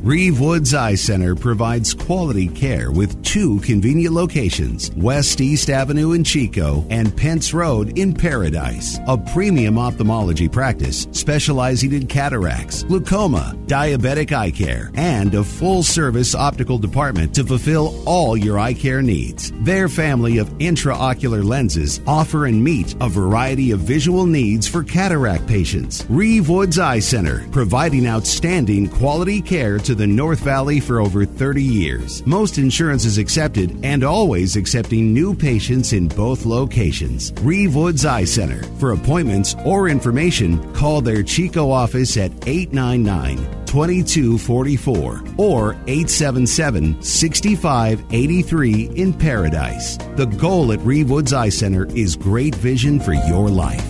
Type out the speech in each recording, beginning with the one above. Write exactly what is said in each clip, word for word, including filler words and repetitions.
Reeve Woods Eye Center provides quality care with two convenient locations, West East Avenue in Chico and Pence Road in Paradise. A premium ophthalmology practice specializing in cataracts, glaucoma, diabetic eye care, and a full-service optical department to fulfill all your eye care needs. Their family of intraocular lenses offer and meet a variety of visual needs for cataract patients. Reeve Woods Eye Center, providing outstanding quality care to the North Valley for over thirty years. Most insurance is accepted and always accepting new patients in both locations. Reeve Woods Eye Center. For appointments or information, call their Chico office at eight nine nine, two two four four or eight seven seven, six five eight three in Paradise. The goal at Reeve Woods Eye Center is great vision for your life.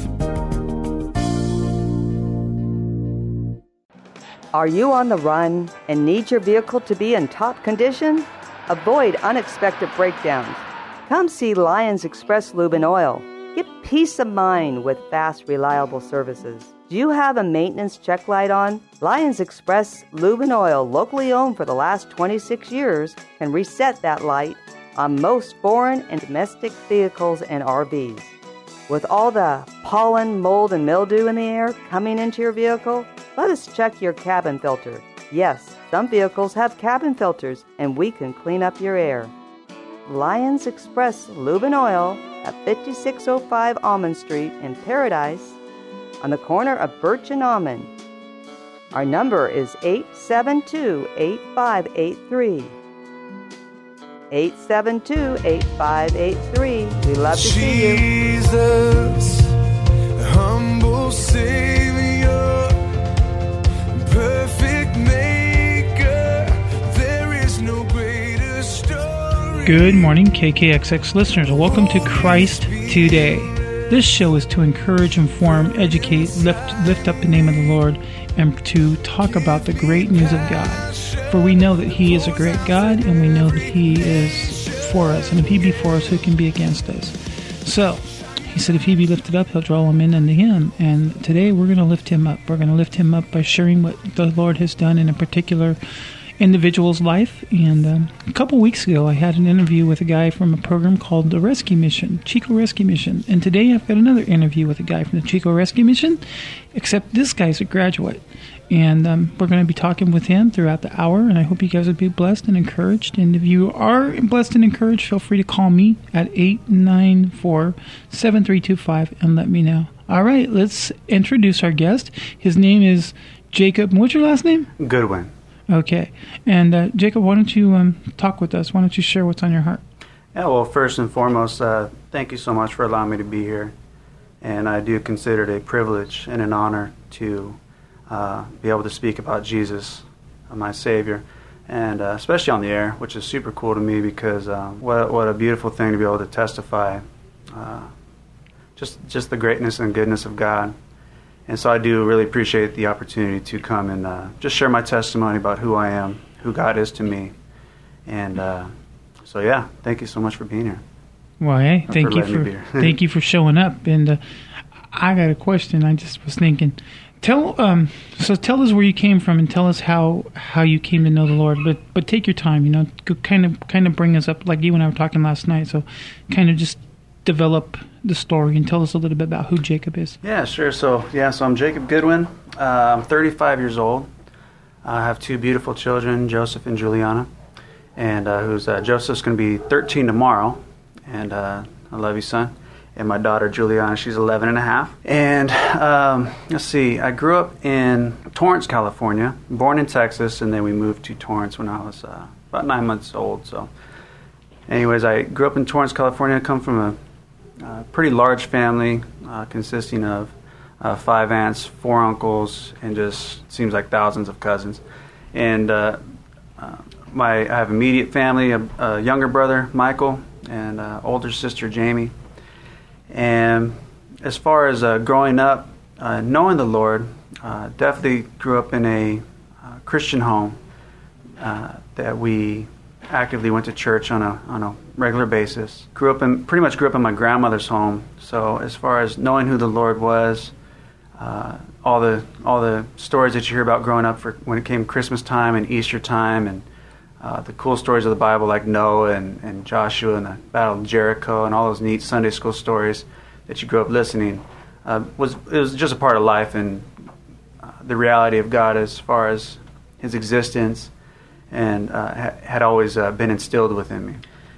Are you on the run and need your vehicle to be in top condition? Avoid unexpected breakdowns. Come see Lions Express Lube and Oil. Get peace of mind with fast, reliable services. Do you have a maintenance check light on? Lions Express Lube and Oil, locally owned for the last twenty-six years, can reset that light on most foreign and domestic vehicles and R Vs. With all the pollen, mold, and mildew in the air coming into your vehicle, let us check your cabin filter. Yes, some vehicles have cabin filters, and we can clean up your air. Lions Express Lube and Oil at fifty-six oh five Almond Street in Paradise, on the corner of Birch and Almond. Our number is eight seven two, eight five eight three. eight seven two, eight five eight three. We love to see you. Jesus, humble Savior, perfect maker, there is no greater story. Good morning, K K X X listeners. Welcome to Christ Today. This show is to encourage, inform, educate, lift, lift up the name of the Lord, and to talk about the great news of God. For we know that He is a great God, and we know that He is for us. And if He be for us, who can be against us? So, He said if He be lifted up, He'll draw them in unto Him. And today we're going to lift Him up. We're going to lift Him up by sharing what the Lord has done in a particular individual's life. And um, a couple weeks ago, I had an interview with a guy from a program called the Rescue Mission, Chico Rescue Mission. And today I've got another interview with a guy from the Chico Rescue Mission, except this guy's a graduate. And um, we're going to be talking with him throughout the hour, and I hope you guys will be blessed and encouraged. And if you are blessed and encouraged, feel free to call me at eight nine four, seven three two five and let me know. All right, let's introduce our guest. His name is Jacob. What's your last name? Goodwin. Okay. And uh, Jacob, why don't you um, talk with us? Why don't you share what's on your heart? Yeah, well, first and foremost, uh, thank you so much for allowing me to be here. And I do consider it a privilege and an honor to uh, be able to speak about Jesus, uh, my Savior, and uh, especially on the air, which is super cool to me because uh, what, what a beautiful thing to be able to testify uh, just, just the greatness and goodness of God. And so I do really appreciate the opportunity to come and uh, just share my testimony about who I am, who God is to me. And uh, so, yeah, thank you so much for being here. Well, hey, thank for you for thank you for showing up. And uh, I got a question. I just was thinking, tell um, so tell us where you came from and tell us how, how you came to know the Lord. But but take your time, you know, kind of kind of bring us up like you and I were talking last night. So kind of just develop the story and tell us a little bit about who Jacob is. Yeah, sure. So, yeah, so I'm Jacob Goodwin. Uh, I'm thirty-five years old. I have two beautiful children, Joseph and Juliana. And uh, who's uh, Joseph's going to be thirteen tomorrow. And uh, I love you, son. And my daughter, Juliana, she's eleven and a half. And um, let's see, I grew up in Torrance, California, born in Texas, and then we moved to Torrance when I was uh, about nine months old. So anyways, I grew up in Torrance, California. I come from a Uh, pretty large family uh, consisting of uh, five aunts, four uncles, and just seems like thousands of cousins. And uh, uh, my I have immediate family, a, a younger brother, Michael, and uh, older sister, Jamie. And as far as uh, growing up, uh, knowing the Lord, uh, definitely grew up in a uh, Christian home uh, that we actively went to church on a on a regular basis. Grew up in pretty much grew up in my grandmother's home. So as far as knowing who the Lord was, uh, all the all the stories that you hear about growing up for when it came Christmas time and Easter time, and uh, the cool stories of the Bible like Noah and, and Joshua and the Battle of Jericho and all those neat Sunday school stories that you grew up listening, uh, was it was just a part of life, and uh, the reality of God as far as His existence, and uh, ha- had always uh, been instilled within me.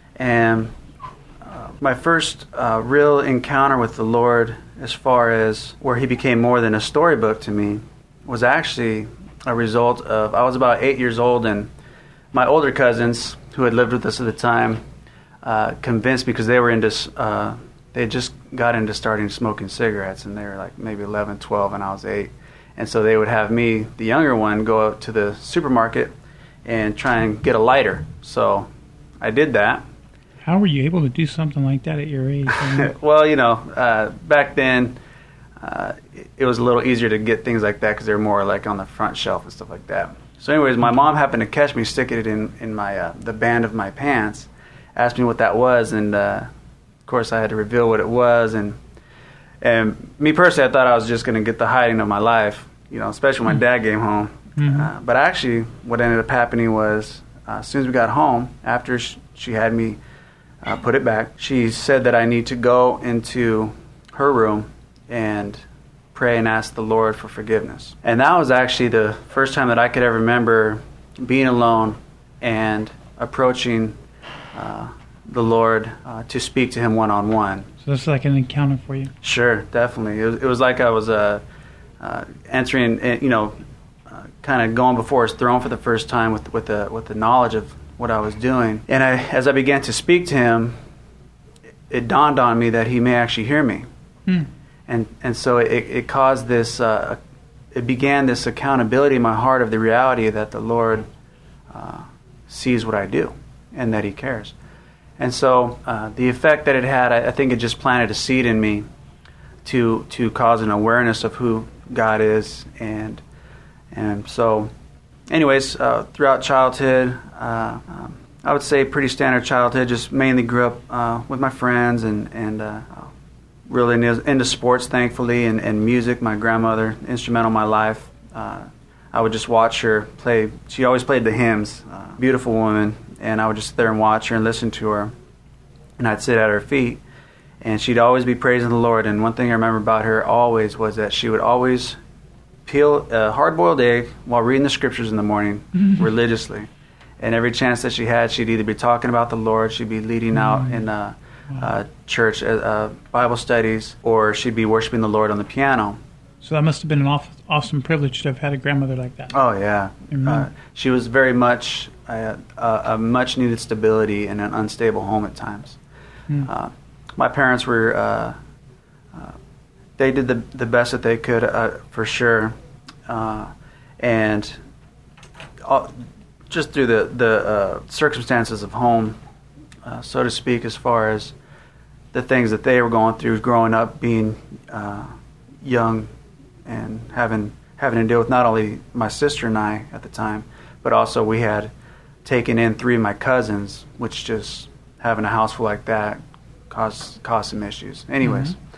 And uh, my first uh, real encounter with the Lord, as far as where He became more than a storybook to me, was actually a result of, I was about eight years old, and my older cousins, who had lived with us at the time, uh, convinced me, because they were into, uh, they just got into starting smoking cigarettes, and they were like maybe eleven, twelve, and I was eight. And so they would have me, the younger one, go out to the supermarket and try and get a lighter. So I did that. How were you able to do something like that at your age? Well, you know, uh, back then uh, it was a little easier to get things like that because they were more like on the front shelf and stuff like that. So anyways, my mom happened to catch me sticking it in, in my uh, the band of my pants, asked me what that was, and uh, of course I had to reveal what it was. And And me personally, I thought I was just going to get the hiding of my life, you know, especially when my dad came home. Mm-hmm. Uh, but actually, what ended up happening was, uh, as soon as we got home, after sh- she had me uh, put it back, she said that I need to go into her room and pray and ask the Lord for forgiveness. And that was actually the first time that I could ever remember being alone and approaching uh, the Lord uh, to speak to Him one-on-one. So it's like an encounter for you. Sure, definitely. It was, it was like I was uh, uh, entering, uh, you know, uh, kind of going before His throne for the first time with with the with the knowledge of what I was doing. And I, as I began to speak to Him, it, it dawned on me that He may actually hear me. Hmm. And and so it, it caused this. Uh, it began this accountability in my heart of the reality that the Lord uh, sees what I do and that He cares. And so uh, the effect that it had, I, I think it just planted a seed in me to to cause an awareness of who God is. And and so, anyways, uh, throughout childhood, uh, um, I would say pretty standard childhood, just mainly grew up uh, with my friends and, and uh, really into, into sports, thankfully, and, and music. My grandmother, instrumental in my life. Uh, I would just watch her play. She always played the hymns, uh, beautiful woman. And I would just sit there and watch her and listen to her. And I'd sit at her feet. And she'd always be praising the Lord. And one thing I remember about her always was that she would always peel a hard-boiled egg while reading the scriptures in the morning mm-hmm. religiously. And every chance that she had, she'd either be talking about the Lord, she'd be leading mm-hmm. out in uh, wow. uh, church uh, Bible studies, or she'd be worshiping the Lord on the piano. So that must have been an awesome, awesome privilege to have had a grandmother like that. Oh, yeah. Uh, she was very much a, a, a much-needed stability in an unstable home at times. Mm. Uh, my parents were, uh, uh, they did the the best that they could, uh, for sure. Uh, and all, just through the, the uh, circumstances of home, uh, so to speak, as far as the things that they were going through growing up, being uh, young, and having having to deal with not only my sister and I at the time, but also we had taken in three of my cousins, which just having a house full like that caused caused some issues. Anyways, mm-hmm.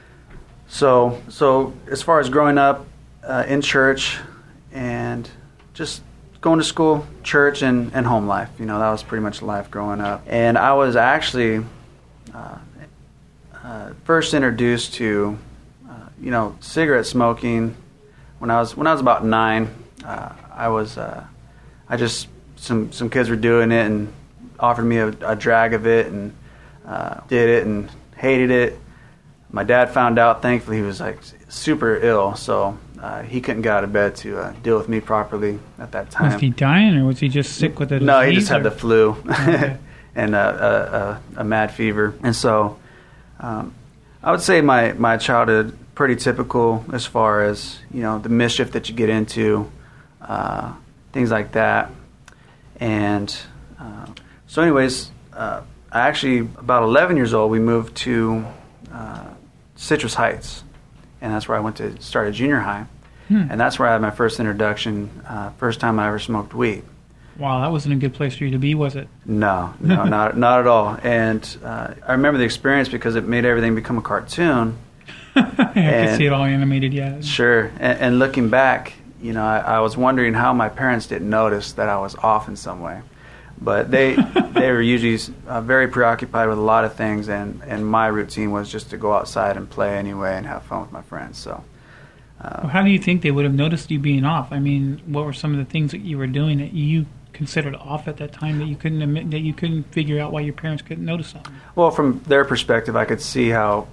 so so as far as growing up uh, in church and just going to school, church, and, and home life, you know, that was pretty much life growing up. And I was actually uh, uh, first introduced to you know, cigarette smoking when I was when I was about nine. Uh, I was uh, I just some some kids were doing it and offered me a, a drag of it, and uh, did it and hated it. My dad found out. Thankfully, he was like super ill, so uh, he couldn't get out of bed to uh, deal with me properly at that time. Was he dying, or was he just sick with it? No, he just had or? the flu okay. and a, a, a mad fever, and so um, I would say my my childhood pretty typical as far as, you know, the mischief that you get into, uh, things like that. And uh, so anyways, uh, I actually, about eleven years old, we moved to uh, Citrus Heights. And that's where I went to start at junior high. Hmm. And that's where I had my first introduction, uh, first time I ever smoked weed. Wow, that wasn't a good place for you to be, was it? No, no, not not at all. And uh, I remember the experience because it made everything become a cartoon. I can see it all animated, yeah. Sure. And, and looking back, you know, I, I was wondering how my parents didn't notice that I was off in some way. But they they were usually uh, very preoccupied with a lot of things, and, and my routine was just to go outside and play anyway and have fun with my friends. So, uh, well, how do you think they would have noticed you being off? I mean, what were some of the things that you were doing that you considered off at that time that you couldn't admit, that you couldn't figure out why your parents couldn't notice something? Well, from their perspective, I could see how,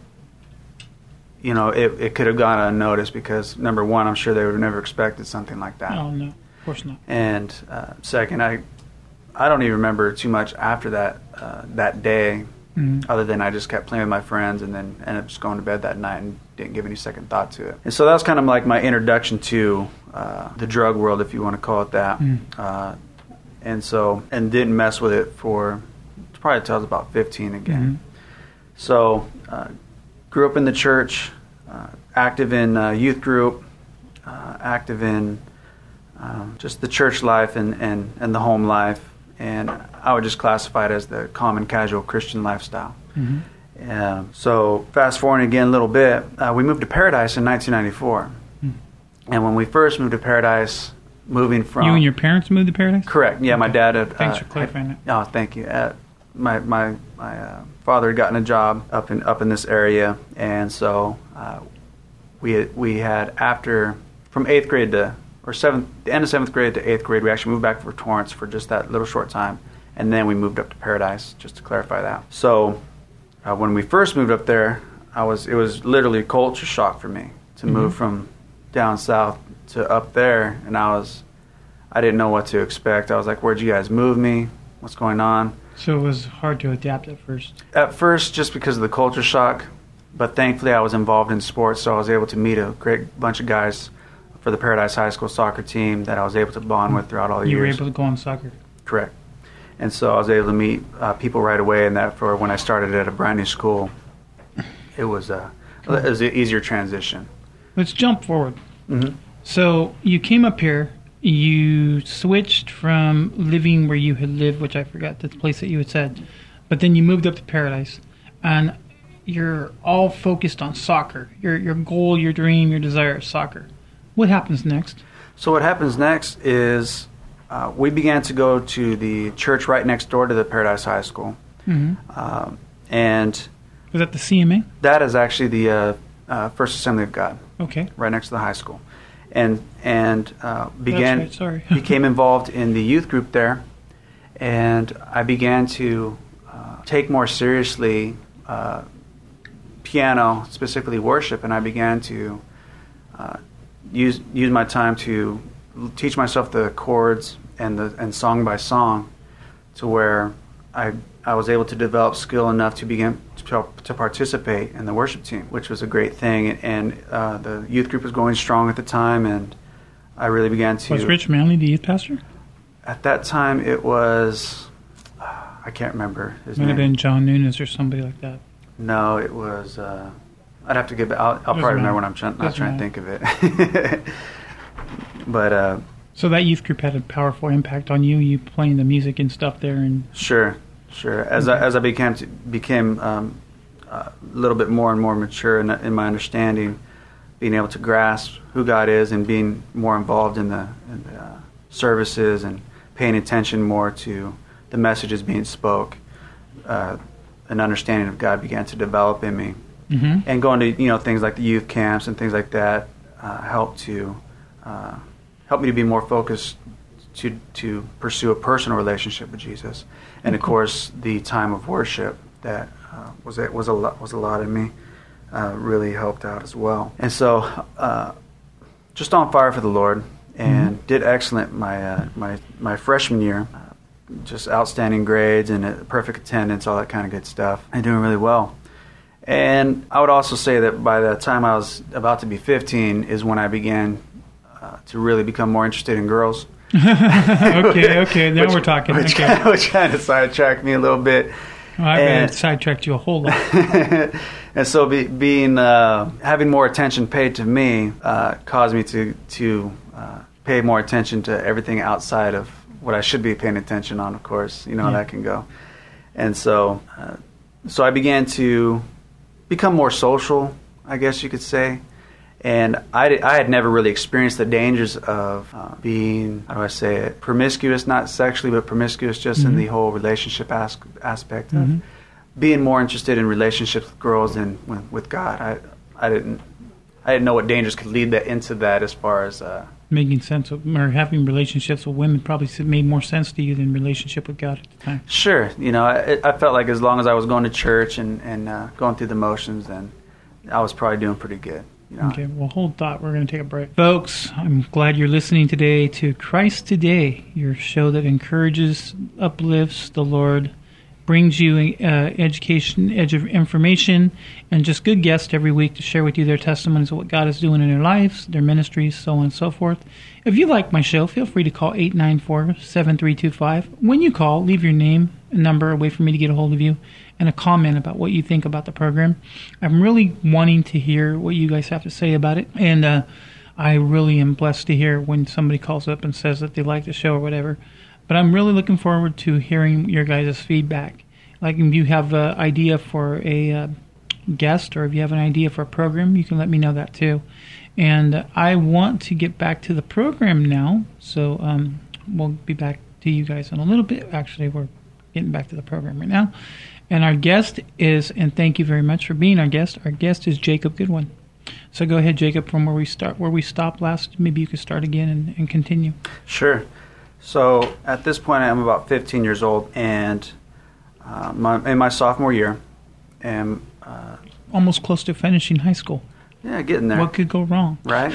you know, it, it could have gone unnoticed because, number one, I'm sure they would have never expected something like that. Oh, no, of course not. And uh, second, I I don't even remember too much after that uh, that day, mm-hmm. other than I just kept playing with my friends and then ended up just going to bed that night and didn't give any second thought to it. And so that was kind of like my introduction to uh, the drug world, if you want to call it that. Mm-hmm. Uh, and so, and didn't mess with it for probably until I was about fifteen again. Mm-hmm. So, uh, grew up in the church, uh, active in uh, youth group, uh, active in um, just the church life and, and, and the home life. And I would just classify it as the common casual Christian lifestyle. Mm-hmm. Um, so fast forwarding again a little bit, uh, we moved to Paradise in nineteen ninety-four. Mm-hmm. And when we first moved to Paradise, moving from... You and your parents moved to Paradise? Correct. Yeah, okay. My dad had... Thanks uh, for clarifying had, that. Oh, thank you. Uh, my my, my uh, father had gotten a job up in up in this area, and so uh, we had, we had after... From eighth grade to... or seventh, the end of seventh grade to eighth grade, we actually moved back for Torrance for just that little short time, and then we moved up to Paradise, just to clarify that. So uh, when we first moved up there, I was it was literally culture shock for me to mm-hmm. move from down south to up there, and I was I didn't know what to expect. I was like, where'd you guys move me? What's going on? So it was hard to adapt at first? At first, just because of the culture shock, but thankfully I was involved in sports, so I was able to meet a great bunch of guys for the Paradise High School soccer team that I was able to bond with throughout all the you years. You were able to go on soccer? Correct. And so I was able to meet uh, people right away, and that for when I started at a brand new school, it was, uh, it was an easier transition. Let's jump forward. Mm-hmm. So you came up here, you switched from living where you had lived, which I forgot the place that you had said, but then you moved up to Paradise, and you're all focused on soccer. Your your goal, your dream, your desire is soccer. What happens next? So what happens next is uh, we began to go to the church right next door to the Paradise High School. Mm-hmm. Um, and was that the C M A? That is actually the uh, uh, First Assembly of God. Okay. Right next to the high school. And and uh, began That's right, sorry. became involved in the youth group there. And I began to uh, take more seriously uh, piano, specifically worship, and I began to uh, use use my time to teach myself the chords and the and song by song, to where I I was able to develop skill enough to begin to, to participate in the worship team, which was a great thing. And uh, the youth group was going strong at the time, and I really began to. Was Rich Manley the youth pastor? At that time, it was I can't remember his Might name. have been John Nunes or somebody like that. No, it was. Uh, I'd have to get. I'll, I'll probably remember when I'm try- not trying to think of it. But uh, so that youth group had a powerful impact on you. You playing the music and stuff there, and sure, sure. As okay. I as I became to, became um, a little bit more and more mature in, in my understanding, being able to grasp who God is, and being more involved in the, in the uh, services and paying attention more to the messages being spoke. Uh, an understanding of God began to develop in me. Mm-hmm. And going to you know things like the youth camps and things like that uh, helped to uh, help me to be more focused to to pursue a personal relationship with Jesus. And of course, the time of worship that uh, was it was a lot was a lot in me uh, really helped out as well. And so, uh, just on fire for the Lord, and mm-hmm. did excellent my uh, my my freshman year. Uh, just outstanding grades and uh, perfect attendance, all that kind of good stuff, and doing really well. And I would also say that by the time I was about to be fifteen is when I began uh, to really become more interested in girls. okay, okay, now which, we're talking. Which, okay. kind of, which kind of sidetracked me a little bit. Well, I and, sidetracked you a whole lot. And so be, being uh, having more attention paid to me uh, caused me to, to uh, pay more attention to everything outside of what I should be paying attention on, of course. You know how yeah. that can go. And so, uh, so I began to become more social, I guess you could say. And I, I had never really experienced the dangers of uh, being, how do I say it, promiscuous, not sexually, but promiscuous just mm-hmm. in the whole relationship as- aspect of mm-hmm. being more interested in relationships with girls than with, with God. I I didn't I didn't know what dangers could lead that into that as far as... Uh, Making sense of, or having relationships with women probably made more sense to you than relationship with God at the time. Sure. You know, I, I felt like as long as I was going to church and, and uh, going through the motions, then I was probably doing pretty good. You know? Okay, well, hold thought. We're going to take a break. Folks, I'm glad you're listening today to Christ Today, your show that encourages, uplifts the Lord, brings you uh, education, edge of information, and just good guests every week to share with you their testimonies of what God is doing in their lives, their ministries, so on and so forth. If you like my show, feel free to call eight nine four, seven three two five. When you call, leave your name and number, a way for me to get a hold of you, and a comment about what you think about the program. I'm really wanting to hear what you guys have to say about it, and uh, I really am blessed to hear when somebody calls up and says that they like the show or whatever. But I'm really looking forward to hearing your guys' feedback. Like if you have an idea for a uh, guest or if you have an idea for a program, you can let me know that too. And uh, I want to get back to the program now, so um, we'll be back to you guys in a little bit. Actually, we're getting back to the program right now. And our guest is, and thank you very much for being our guest, our guest is Jacob Goodwin. So go ahead, Jacob, from where we start, where we stopped last. Maybe you could start again and, and continue. Sure. So at this point, I'm about fifteen years old, and uh, my, in my sophomore year, and uh, almost close to finishing high school. Yeah, getting there. What could go wrong, right?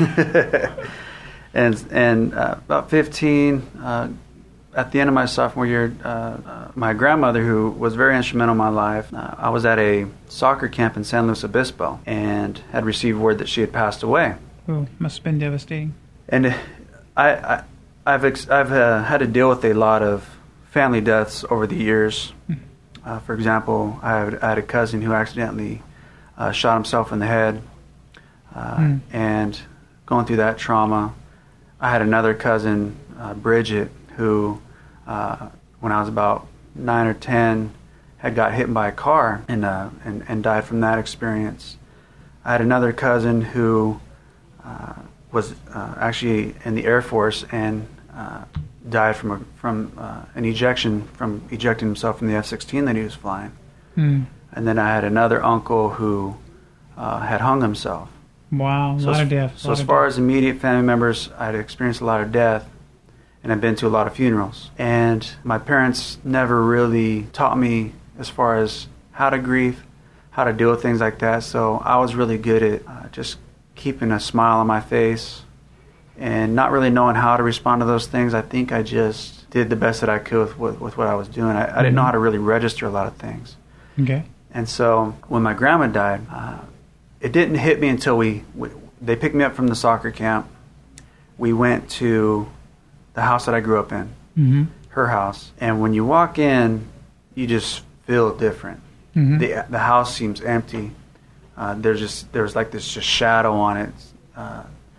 and and uh, about fifteen, uh, at the end of my sophomore year, uh, uh, my grandmother, who was very instrumental in my life, uh, I was at a soccer camp in San Luis Obispo, and had received word that she had passed away. Oh, must have been devastating. And I. I I've ex- I've uh, had to deal with a lot of family deaths over the years. Uh, for example, I had, I had a cousin who accidentally uh, shot himself in the head, uh, mm. and going through that trauma. I had another cousin, uh, Bridget, who, uh, when I was about nine or ten, had got hit by a car and uh, and, and died from that experience. I had another cousin who uh, was uh, actually in the Air Force and uh, died from a, from uh, an ejection from ejecting himself from the F sixteen that he was flying. Mm. And then I had another uncle who uh, had hung himself. Wow, a so lot as, of death. So as far death. as immediate family members, I had experienced a lot of death, and I've been to a lot of funerals. And my parents never really taught me as far as how to grieve, how to deal with things like that. So I was really good at uh, just keeping a smile on my face and not really knowing how to respond to those things. I think I just did the best that I could with, with, with what I was doing. I, I didn't know how to really register a lot of things. Okay. And so when my grandma died, uh, it didn't hit me until we, we, they picked me up from the soccer camp. We went to the house that I grew up in, mm-hmm. her house. And when you walk in, you just feel different. Mm-hmm. The the house seems empty. Uh, there's just there's like this just shadow on it, uh,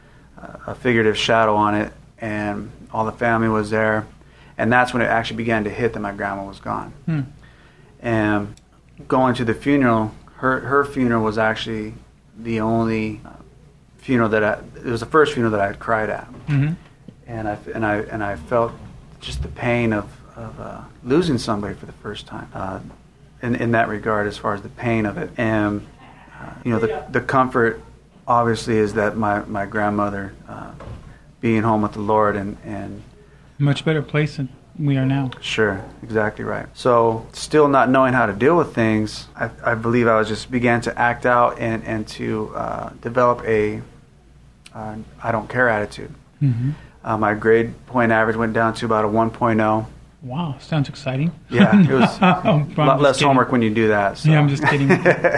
a figurative shadow on it, and all the family was there. And that's when it actually began to hit that my grandma was gone. Hmm. And going to the funeral, her her funeral was actually the only uh, funeral that I, it was the first funeral that I had cried at. Mm-hmm. And I and I and I felt just the pain of of uh, losing somebody for the first time. Uh, in in that regard, as far as the pain of it, and uh, you know, the the comfort obviously is that my my grandmother uh, being home with the Lord and and much better place than we are now. Sure, exactly right. So, still not knowing how to deal with things, I, I believe I was just began to act out and and to uh, develop a uh, I don't care attitude. Mm-hmm. Uh, my grade point average went down to about a one point oh. Wow, sounds exciting. Yeah, it was a lot less kidding. homework when you do that. So. Yeah, I'm just kidding.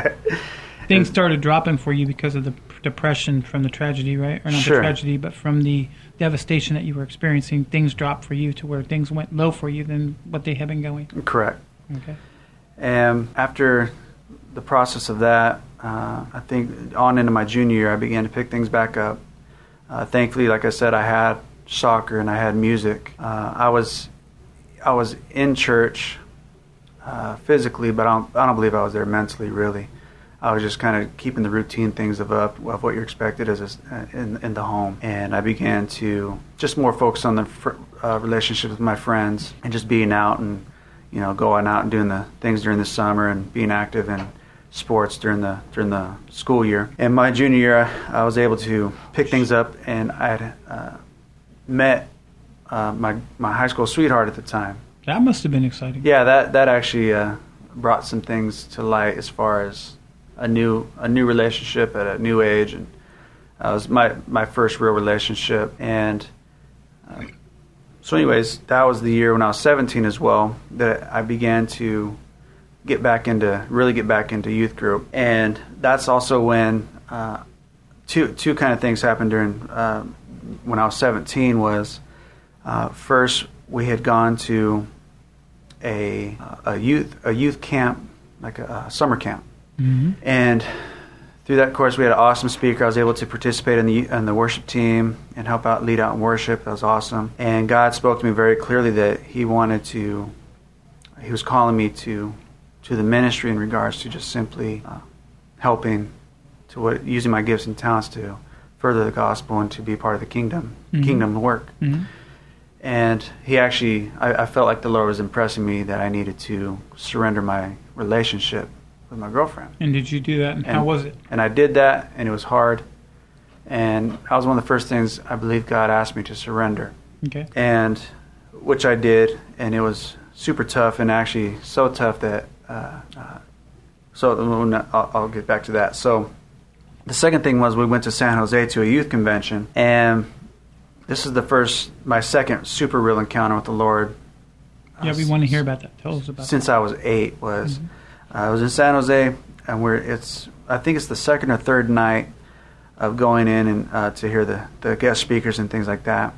Things started dropping for you because of the depression from the tragedy, right? Or not sure. the tragedy, but from the devastation that you were experiencing. Things dropped for you to where things went low for you than what they have been going. Correct. Okay. And after the process of that, uh, I think on into my junior year, I began to pick things back up. Uh, thankfully, like I said, I had soccer and I had music. Uh, I was I was in church uh, physically, but I don't, I don't believe I was there mentally, really. I was just kind of keeping the routine things of up of what you're expected as a, in in the home, and I began to just more focus on the fr- uh, relationships with my friends and just being out and you know going out and doing the things during the summer and being active in sports during the during the school year. And my junior year, I was able to pick things up, and I had uh, met uh, my my high school sweetheart at the time. That must have been exciting. Yeah, that that actually uh, brought some things to light as far as a new a new relationship at a new age, and uh, it was my my first real relationship. And uh, so, anyways, that was the year when I was seventeen as well that I began to get back into really get back into youth group, and that's also when uh, two two kind of things happened during uh, when I was seventeen. Was uh, first we had gone to a a youth a youth camp, like a, a summer camp. Mm-hmm. And through that course, we had an awesome speaker. I was able to participate in the in the worship team and help out, lead out in worship. That was awesome. And God spoke to me very clearly that He wanted to, He was calling me to, to the ministry in regards to just simply uh, helping, to what using my gifts and talents to further the gospel and to be part of the kingdom, mm-hmm. kingdom work. Mm-hmm. And He actually, I, I felt like the Lord was impressing me that I needed to surrender my relationship with my girlfriend. And did you do that? And, and how was it? And I did that, and it was hard. And that was one of the first things I believe God asked me to surrender. Okay. And which I did, and it was super tough, and actually so tough that. Uh, uh, so I'll, I'll get back to that. So the second thing was we went to San Jose to a youth convention, and this is the first, my second super real encounter with the Lord. Yeah, we want to hear about that. Tell us about since that. I was eight was. Mm-hmm. I was in San Jose, and we're it's I think it's the second or third night of going in and uh, to hear the, the guest speakers and things like that.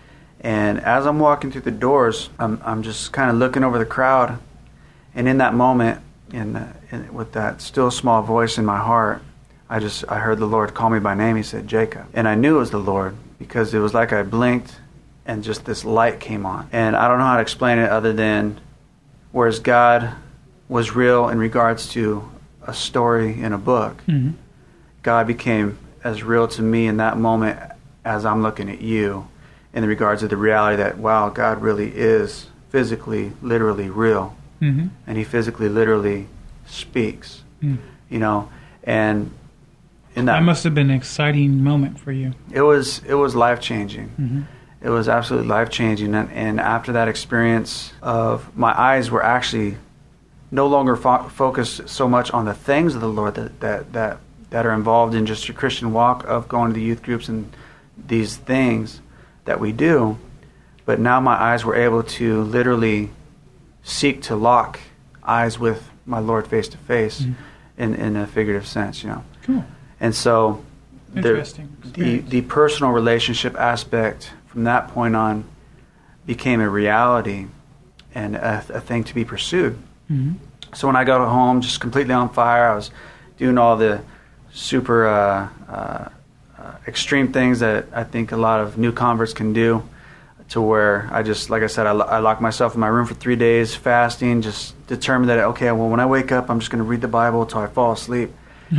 And as I'm walking through the doors, I'm I'm just kind of looking over the crowd, and in that moment, in, uh, in with that still small voice in my heart, I just I heard the Lord call me by name. He said, "Jacob," and I knew it was the Lord because it was like I blinked, and just this light came on. And I don't know how to explain it other than, whereas God was real in regards to a story in a book, mm-hmm. God became as real to me in that moment as I'm looking at you in regards to the reality that, wow, God really is physically, literally real. Mm-hmm. And He physically, literally speaks. Mm. You know, and in that... That must have been an exciting moment for you. It was, it was life-changing. Mm-hmm. It was absolutely life-changing. And, and after that experience of, my eyes were actually no longer fo- focused so much on the things of the Lord that, that that that are involved in just your Christian walk of going to the youth groups and these things that we do, but now my eyes were able to literally seek to lock eyes with my Lord face to face, in in a figurative sense, you know. Cool. And so Interesting the, the the personal relationship aspect from that point on became a reality and a, a thing to be pursued. Mm-hmm. So when I got home, just completely on fire, I was doing all the super uh, uh, uh, extreme things that I think a lot of new converts can do, to where I just, like I said, I, lo- I locked myself in my room for three days, fasting, just determined that, okay, well, when I wake up, I'm just going to read the Bible until I fall asleep. Did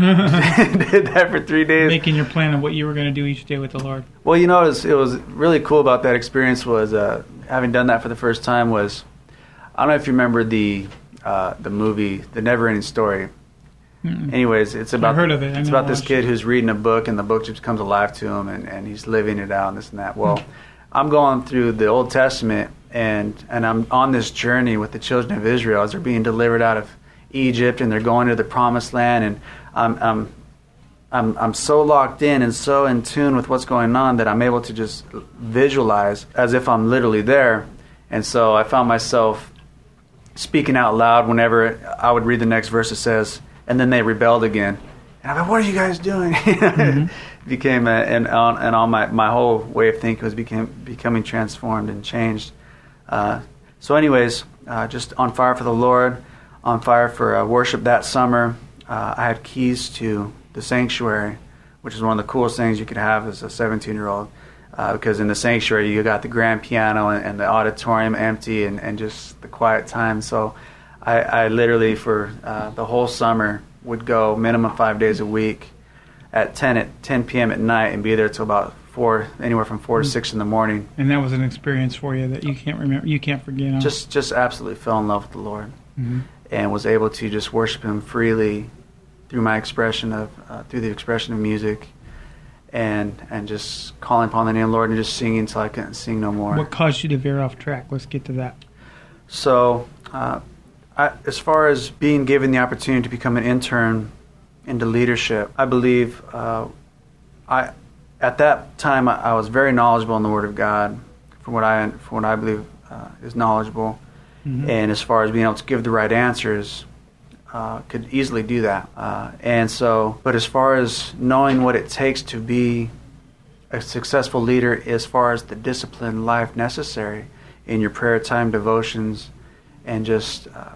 that for three days. Making your plan of what you were going to do each day with the Lord. Well, you know, it was, it was really cool about that experience was, uh, having done that for the first time was, I don't know if you remember the... Uh, the movie, The Never-Ending Story. Mm-mm. Anyways, it's about I heard of it. I it's about this watched kid it. who's reading a book, and the book just comes alive to him, and, and he's living it out, and this and that. Well, mm-hmm. I'm going through the Old Testament, and and I'm on this journey with the children of Israel as they're being delivered out of Egypt, and they're going to the Promised Land, and I'm I'm I'm I'm so locked in and so in tune with what's going on that I'm able to just visualize as if I'm literally there, and so I found myself speaking out loud whenever I would read the next verse. It says, and then they rebelled again. And I'm like, what are you guys doing? mm-hmm. It became a, and on and all my, my whole way of thinking was became becoming transformed and changed. Uh, so, anyways, uh, just on fire for the Lord, on fire for uh, worship that summer. Uh, I had keys to the sanctuary, which is one of the coolest things you could have as a seventeen-year-old. Uh, because in the sanctuary you got the grand piano and, and the auditorium empty and, and just the quiet time. So I, I literally for uh, the whole summer would go minimum five days a week at ten at ten p.m. at night and be there till about four, anywhere from four to six in the morning. And that was an experience for you that you can't remember, you can't forget. Huh? Just, just absolutely fell in love with the Lord, mm-hmm. and was able to just worship Him freely through my expression of, uh, through the expression of music, and and just calling upon the name of the Lord and just singing until I couldn't sing no more. What caused you to veer off track? Let's get to that. So, uh, I, as far as being given the opportunity to become an intern into leadership, I believe uh, I at that time I, I was very knowledgeable in the Word of God, from what I from what I believe uh, is knowledgeable, mm-hmm. and as far as being able to give the right answers, uh, could easily do that. Uh, and so, but as far as knowing what it takes to be a successful leader, as far as the disciplined life necessary in your prayer time, devotions, and just uh,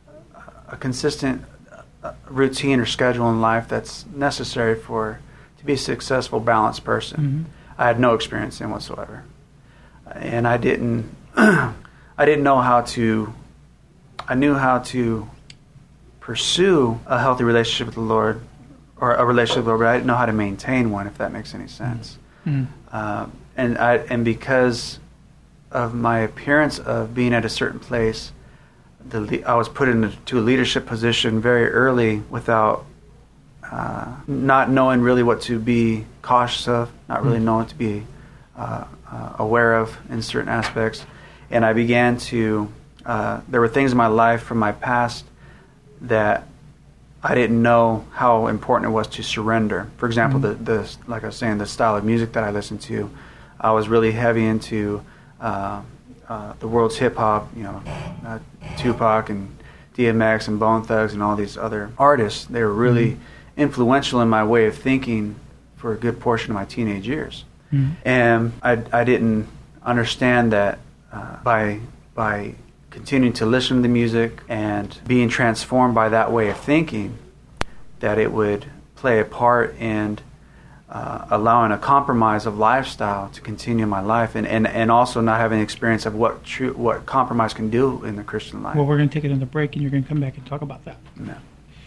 a consistent uh, routine or schedule in life that's necessary for to be a successful, balanced person. Mm-hmm. I had no experience in whatsoever, and I didn't. I didn't know how to. I knew how to pursue a healthy relationship with the Lord, or a relationship with the Lord, but I didn't know how to maintain one. If that makes any sense. Mm-hmm. Uh, and I and because of my appearance of being at a certain place, the I was put into a leadership position very early without uh, not knowing really what to be cautious of, not really knowing what to be uh, uh, aware of in certain aspects. And I began to, uh, there were things in my life from my past that I didn't know how important it was to surrender. For example, mm-hmm. the, the like I was saying, the style of music that I listened to, I was really heavy into Uh, uh, the world's hip hop, you know, uh, Tupac and D M X and Bone Thugs and all these other artists. They were really mm-hmm. influential in my way of thinking for a good portion of my teenage years. Mm-hmm. And I, I didn't understand that uh, by by continuing to listen to the music and being transformed by that way of thinking, that it would play a part in Uh, allowing a compromise of lifestyle to continue my life, and, and, and also not having experience of what true what compromise can do in the Christian life. Well, we're going to take another break, and you're going to come back and talk about that. Yeah.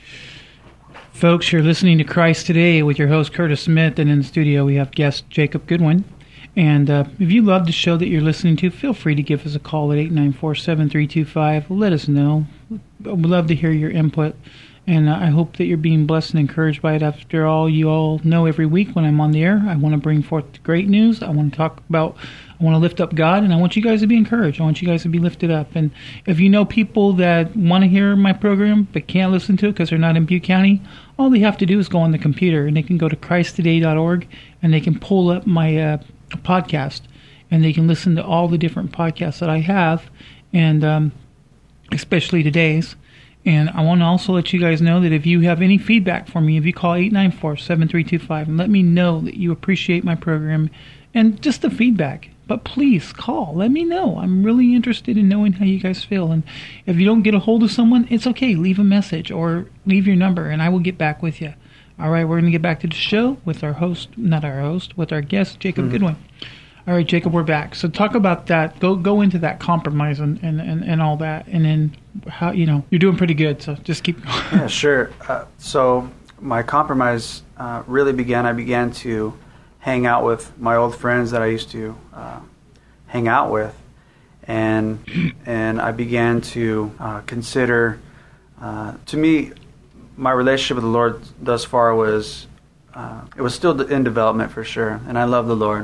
Folks, you're listening to Christ Today with your host, Curtis Smith, and in the studio we have guest Jacob Goodwin. And uh, if you love the show that you're listening to, feel free to give us a call at eight nine four, seven three two five. Let us know. We'd love to hear your input. And uh, I hope that you're being blessed and encouraged by it. After all, you all know every week when I'm on the air, I want to bring forth great news. I want to talk about, I want to lift up God, and I want you guys to be encouraged. I want you guys to be lifted up. And if you know people that want to hear my program but can't listen to it because they're not in Butte County, all they have to do is go on the computer, and they can go to christ today dot org, and they can pull up my uh, podcast, and they can listen to all the different podcasts that I have, and um, especially today's. And I want to also let you guys know that if you have any feedback for me, if you call eight nine four, seven three two five and let me know that you appreciate my program and just the feedback, but please call. Let me know. I'm really interested in knowing how you guys feel. And if you don't get a hold of someone, it's okay. Leave a message or leave your number, and I will get back with you. All right, we're going to get back to the show with our host, not our host, with our guest, Jacob mm-hmm. Goodwin. All right, Jacob, we're back. So talk about that. Go go into that compromise and, and, and, and all that. And then, how you know, you're doing pretty good, so just keep going. Yeah, sure. Uh, so my compromise uh, really began, I began to hang out with my old friends that I used to uh, hang out with. And, and I began to uh, consider, uh, to me, my relationship with the Lord thus far was, uh, it was still in development for sure. And I love the Lord.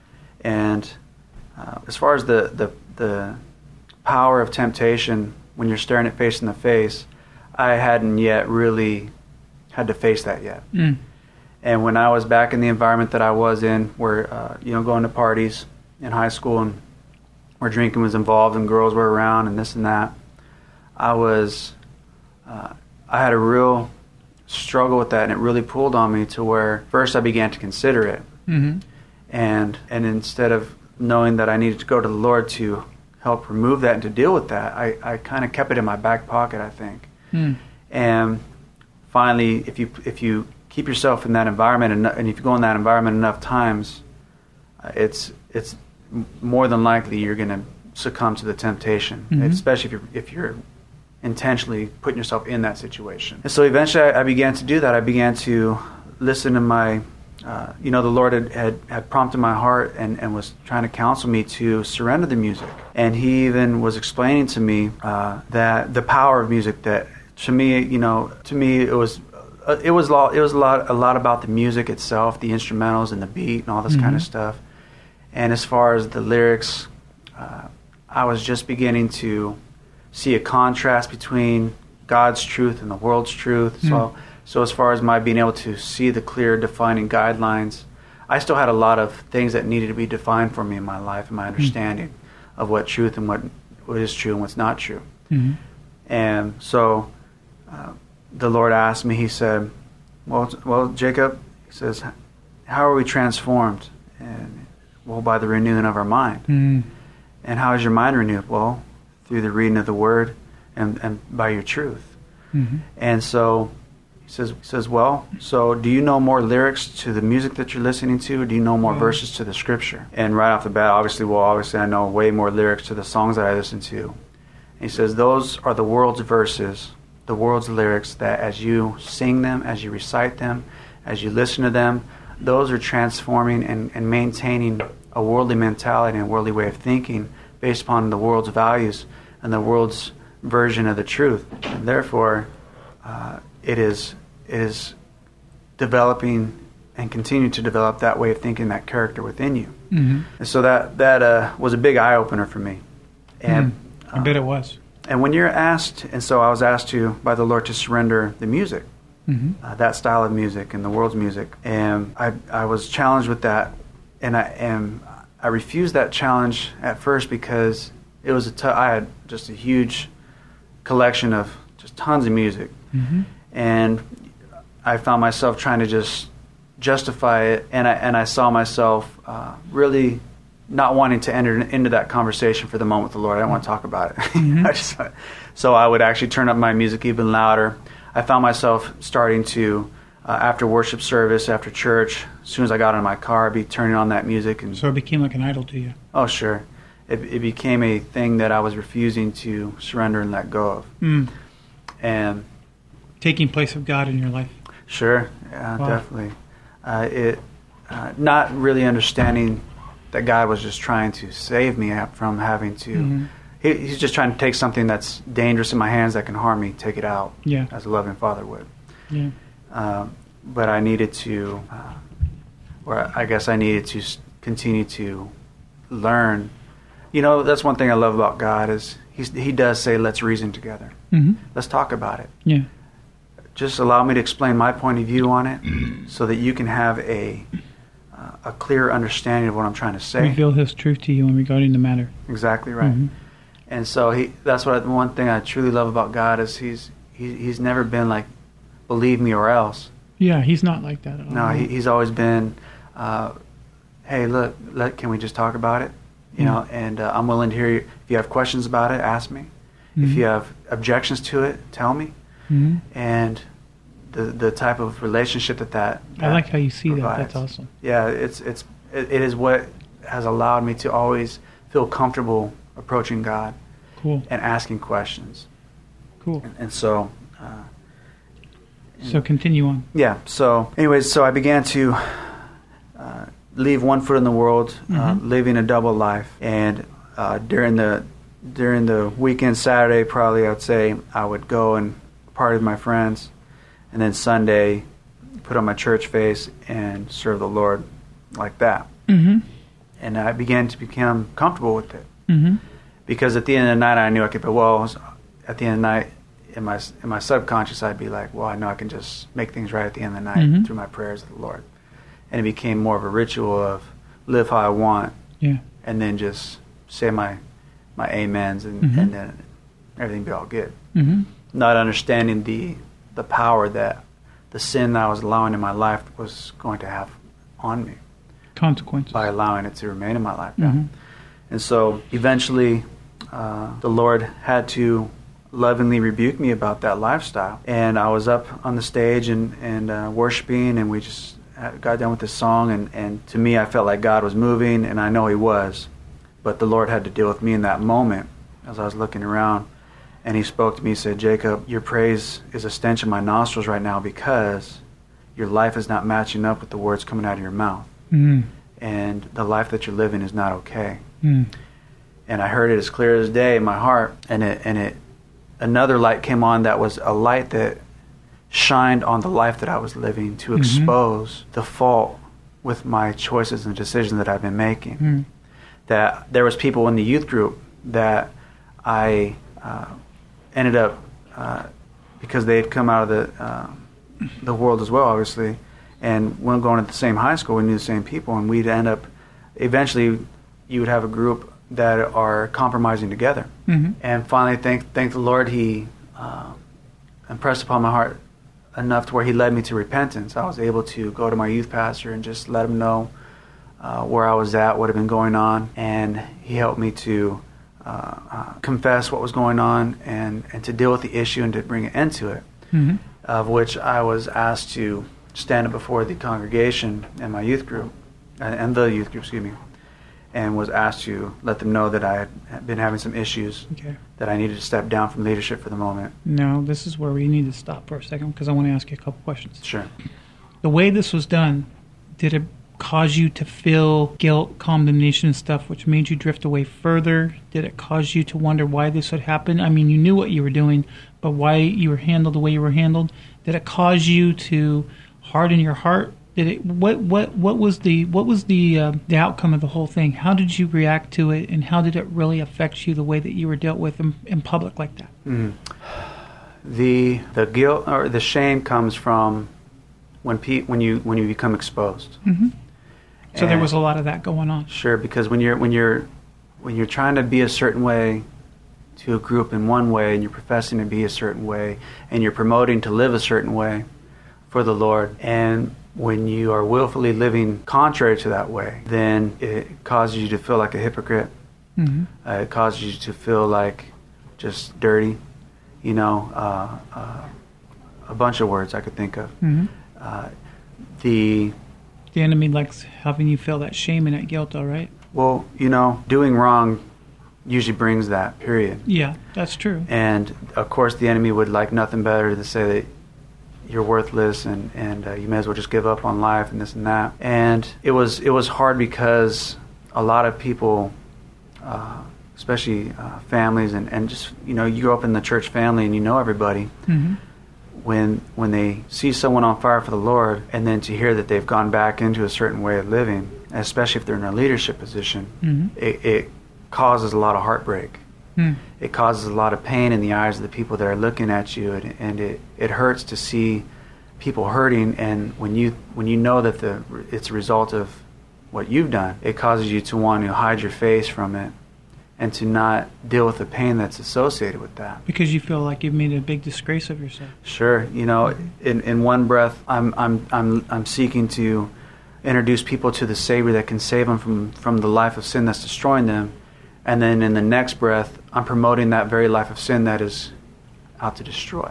And uh, as far as the, the the power of temptation when you're staring it face in the face, I hadn't yet really had to face that yet. Mm. And when I was back in the environment that I was in, where uh, you know, going to parties in high school and where drinking was involved and girls were around and this and that, I was uh, I had a real struggle with that, and it really pulled on me to where first I began to consider it. Mm-hmm. And and instead of knowing that I needed to go to the Lord to help remove that and to deal with that, I, I kind of kept it in my back pocket, I think. Mm. And finally, if you if you keep yourself in that environment, and, and if you go in that environment enough times, uh, it's it's more than likely you're going to succumb to the temptation, mm-hmm. especially if you're if you're intentionally putting yourself in that situation. And so eventually I, I began to do that. I began to listen to my, uh, you know, the Lord had, had, had prompted my heart and, and was trying to counsel me to surrender the music. And he even was explaining to me uh, that the power of music, that to me, you know, to me it was uh, it was a lot, it was a lot, a lot about the music itself, the instrumentals and the beat and all this mm-hmm. kind of stuff. And as far as the lyrics, uh, I was just beginning to see a contrast between God's truth and the world's truth. Mm. So, so as far as my being able to see the clear defining guidelines, I still had a lot of things that needed to be defined for me in my life and my understanding mm. of what truth and what, what is true and what's not true. Mm-hmm. And so uh, the Lord asked me, he said, well, well, Jacob, he says, how are we transformed? And, well, by the renewing of our mind. Mm. And how is your mind renewed? Well, through the reading of the Word and, and by your truth. Mm-hmm. And so he says, he says, well, so do you know more lyrics to the music that you're listening to, or do you know more mm-hmm. verses to the Scripture? And right off the bat, obviously, well, obviously I know way more lyrics to the songs that I listen to. And he says, those are the world's verses, the world's lyrics, that as you sing them, as you recite them, as you listen to them, those are transforming and, and maintaining a worldly mentality and a worldly way of thinking based upon the world's values and the world's version of the truth. And therefore, uh, it is it is developing and continuing to develop that way of thinking, that character within you. Mm-hmm. And so that that uh, was a big eye-opener for me. And mm, I bet it was. Uh, and when you're asked, and so I was asked to, by the Lord, to surrender the music, mm-hmm. uh, that style of music and the world's music. And I I was challenged with that, and I and I refused that challenge at first because it was a t- I had just a huge collection of just tons of music, mm-hmm. and I found myself trying to just justify it, and I and I saw myself uh, really not wanting to enter into that conversation for the moment with the Lord. I didn't want to talk about it. Mm-hmm. I just, so I would actually turn up my music even louder. I found myself starting to, uh, after worship service, after church, as soon as I got in my car, I'd be turning on that music. And so it became like an idol to you. Oh, sure. It, it became a thing that I was refusing to surrender and let go of. Mm. And taking place of God in your life. Sure, yeah, wow. definitely. Uh, it uh, not really understanding that God was just trying to save me from having to. Mm-hmm. He, he's just trying to take something that's dangerous in my hands that can harm me, take it out, yeah. as a loving father would. Yeah. Um, but I needed to, uh, or I guess I needed to continue to learn. You know, that's one thing I love about God is he's, he does say, let's reason together. Mm-hmm. Let's talk about it. Yeah. Just allow me to explain my point of view on it so that you can have a uh, a clear understanding of what I'm trying to say. Reveal his truth to you in regarding the matter. Exactly right. Mm-hmm. And so he that's what I, one thing I truly love about God is he's he, he's never been like, believe me or else. Yeah, he's not like that at all. No, he, he's always been, uh, hey, look, let, can we just talk about it? You mm-hmm. know, and uh, I'm willing to hear you. If you have questions about it, ask me. Mm-hmm. If you have objections to it, tell me. Mm-hmm. And the the type of relationship that that, that I like how you see provides. that. That's awesome. Yeah, it's it's it, it is what has allowed me to always feel comfortable approaching God. Cool. And asking questions. Cool. And, and so. Uh, so continue on. Yeah. So, anyways, so I began to uh, leave one foot in the world, mm-hmm. uh, living a double life, and uh, during the during the weekend, Saturday, probably I'd say I would go and party with my friends, and then Sunday, put on my church face and serve the Lord like that. Mm-hmm. And I began to become comfortable with it, mm-hmm. because at the end of the night, I knew I could. But well, at the end of the night, in my in my subconscious, I'd be like, well, I know I can just make things right at the end of the night mm-hmm. through my prayers of the Lord. And it became more of a ritual of live how I want, yeah, and then just say my my amens, and, mm-hmm. and then everything be all good. Mm-hmm. Not understanding the the power that the sin that I was allowing in my life was going to have on me. Consequences. By allowing it to remain in my life. Mm-hmm. Yeah. And so eventually uh, the Lord had to lovingly rebuke me about that lifestyle. And I was up on the stage and, and uh, worshiping, and we just got done with this song, and, and to me I felt like God was moving, and I know he was. But the Lord had to deal with me in that moment as I was looking around. And he spoke to me, he said, Jacob, your praise is a stench in my nostrils right now because your life is not matching up with the words coming out of your mouth. Mm. And the life that you're living is not okay. Mm. And I heard it as clear as day in my heart. And it, and it, another light came on that was a light that shined on the life that I was living to mm-hmm. expose the fault with my choices and decisions that I've been making. Mm. That there was people in the youth group that I uh, ended up, uh, because they had come out of the uh, the world as well, obviously, and when going to the same high school, we knew the same people, and we'd end up, eventually, you would have a group that are compromising together. Mm-hmm. And finally, thank thank the Lord, He uh, impressed upon my heart enough to where He led me to repentance. I was able to go to my youth pastor and just let him know uh, where I was at, what had been going on, and he helped me to uh, uh, confess what was going on and, and to deal with the issue and to bring an end to it, Mm-hmm. of which I was asked to stand up before the congregation and my youth group, uh, and the youth group, excuse me, and was asked to let them know that I had been having some issues, Okay. that I needed to step down from leadership for the moment. Now, this is where we need to stop for a second because I want to ask you a couple questions. Sure. The way this was done, did it cause you to feel guilt, condemnation, and stuff, which made you drift away further? Did it cause you to wonder why this would happen? I mean, you knew what you were doing, but why you were handled the way you were handled? Did it cause you to harden your heart? Did it? What? What? What was the? What was the? Uh, the outcome of the whole thing? How did you react to it, and how did it really affect you the way that you were dealt with in, in public like that? Mm. The the guilt or the shame comes from when pe- when you when you become exposed. Mm-hmm. So there And- was a lot of that going on. Sure, because when you're when you're when you're trying to be a certain way to a group in one way, and you're professing to be a certain way, and you're promoting to live a certain way for the Lord, and when you are willfully living contrary to that way, then it causes you to feel like a hypocrite. Mm-hmm. Uh, it causes you to feel like just dirty, you know, uh, uh, a bunch of words I could think of. Mm-hmm. Uh, the The enemy likes having you feel that shame and that guilt, though, right? Well, you know, doing wrong usually brings that, period. Yeah, that's true. And, of course, the enemy would like nothing better to say that you're worthless and, and uh, you may as well just give up on life and this and that. And it was it was hard because a lot of people, uh, especially uh, families, and, and just, you know, you grow up in the church family and you know everybody. Mm-hmm. When when they see someone on fire for the Lord, and then to hear that they've gone back into a certain way of living, especially if they're in a leadership position, Mm-hmm. it, it causes a lot of heartbreak. Mm. It causes a lot of pain in the eyes of the people that are looking at you, and, and it, it hurts to see people hurting. And when you when you know that the it's a result of what you've done, it causes you to want to hide your face from it and to not deal with the pain that's associated with that. Because you feel like you've made a big disgrace of yourself. Sure, you know, in, in one breath, I'm I'm I'm I'm seeking to introduce people to the Savior that can save them from, from the life of sin that's destroying them, and then in the next breath, I'm promoting that very life of sin that is out to destroy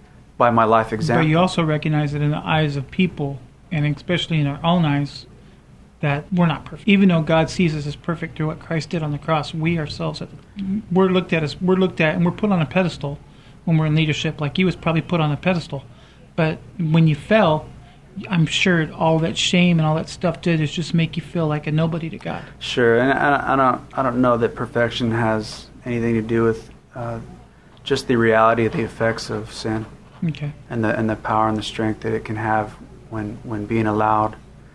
by my life example. But you also recognize that in the eyes of people, and especially in our own eyes, that we're not perfect. Even though God sees us as perfect through what Christ did on the cross, we ourselves, we're looked at as we're looked at and we're put on a pedestal when we're in leadership, like he was probably put on a pedestal. But when you fell, I'm sure all that shame and all that stuff did is just make you feel like a nobody to God. Sure, and I, I don't I don't know that perfection has anything to do with uh, just the reality of the effects of sin. Okay. And the and the power and the strength that it can have when when being allowed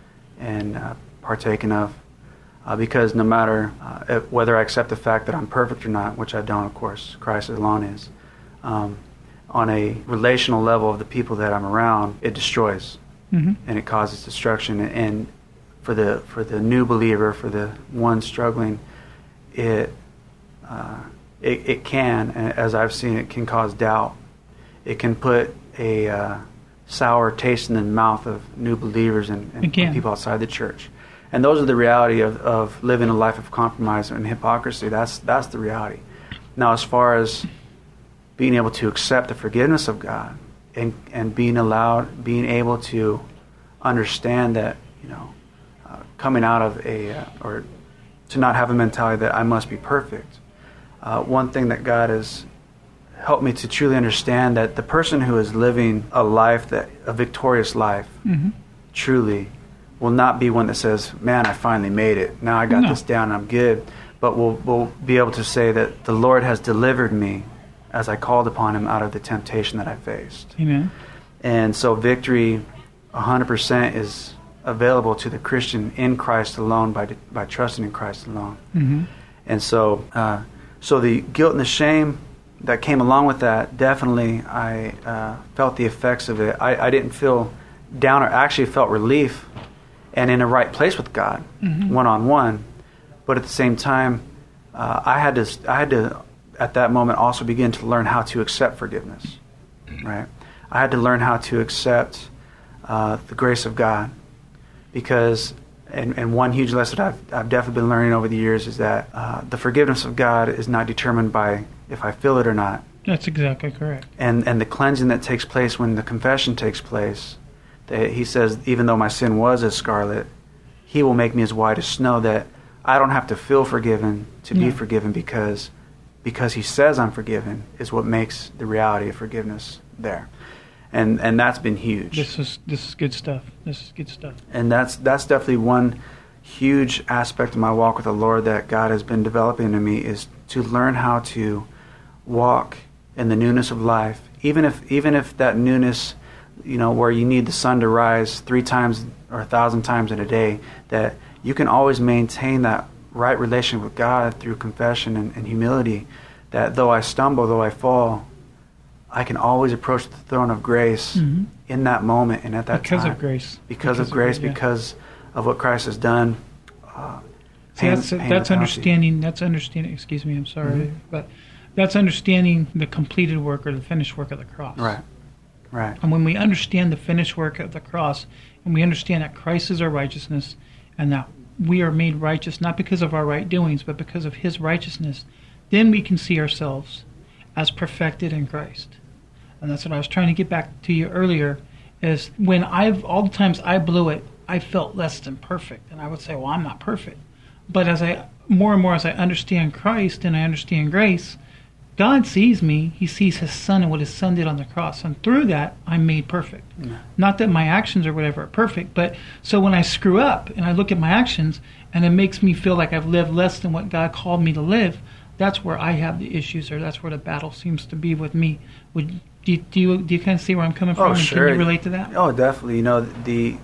and uh, partaken of, uh, because no matter uh, if, whether I accept the fact that I'm perfect or not, which I don't, of course, Christ alone is, um, on a relational level of the people that I'm around, it destroys, Mm-hmm. and it causes destruction. And, and for the for the new believer, for the one struggling, it uh, it, it can, as I've seen, it can cause doubt. It can put a uh, sour taste in the mouth of new believers and, and people outside the church. And those are the reality of, of living a life of compromise and hypocrisy. That's that's the reality. Now, as far as being able to accept the forgiveness of God and and being allowed, being able to understand that, you know, uh, coming out of a, uh, or to not have a mentality that I must be perfect. Uh, one thing that God has helped me to truly understand that the person who is living a life, that a victorious life, Mm-hmm. truly will not be one that says, man, I finally made it. Now I got No. this down, I'm good. But will will be able to say that the Lord has delivered me as I called upon him out of the temptation that I faced. Amen. And so victory one hundred percent is available to the Christian in Christ alone by by trusting in Christ alone. Mm-hmm. And so uh, so the guilt and the shame that came along with that, definitely I uh, felt the effects of it. I, I didn't feel down, or actually felt relief and in a right place with God, Mhm. one-on-one. But at the same time, uh, I had to I had to at that moment also begin to learn how to accept forgiveness. Right? I had to learn how to accept uh, the grace of God, because and, and one huge lesson I've, I've definitely been learning over the years is that uh, the forgiveness of God is not determined by if I feel it or not. That's exactly correct. And and the cleansing that takes place when the confession takes place, that he says, even though my sin was as scarlet, he will make me as white as snow, that I don't have to feel forgiven to be No. forgiven, because because he says I'm forgiven is what makes the reality of forgiveness there. And and that's been huge. This is this is good stuff. This is good stuff. And that's that's definitely one huge aspect of my walk with the Lord that God has been developing in me, is to learn how to walk in the newness of life, even if even if that newness, you know, where you need the sun to rise three times or a thousand times in a day, that you can always maintain that right relation with God through confession and, and humility, that though I stumble, though I fall, I can always approach the throne of grace Mhm. in that moment and at that Because time. of grace. Because, of grace, yeah. because of what Christ has done. Uh, See, paying- that's paying the that's penalty. understanding. That's understanding. Excuse me. I'm sorry, Mhm. but that's understanding the completed work or the finished work of the cross. Right, right. And when we understand the finished work of the cross, and we understand that Christ is our righteousness, and that we are made righteous not because of our right doings, but because of His righteousness, then we can see ourselves as perfected in Christ. And that's what I was trying to get back to you earlier, is when I've, all the times I blew it, I felt less than perfect. And I would say, well, I'm not perfect. But as I, more and more as I understand Christ and I understand grace, God sees me, He sees His Son and what His Son did on the cross. And through that, I'm made perfect. Yeah. Not that my actions or whatever are perfect, but so when I screw up and I look at my actions and it makes me feel like I've lived less than what God called me to live, that's where I have the issues, or that's where the battle seems to be with me. Would do you, do you, do you kind of see where I'm coming from? Oh, and sure. Can you relate to that? Oh, definitely. You know, the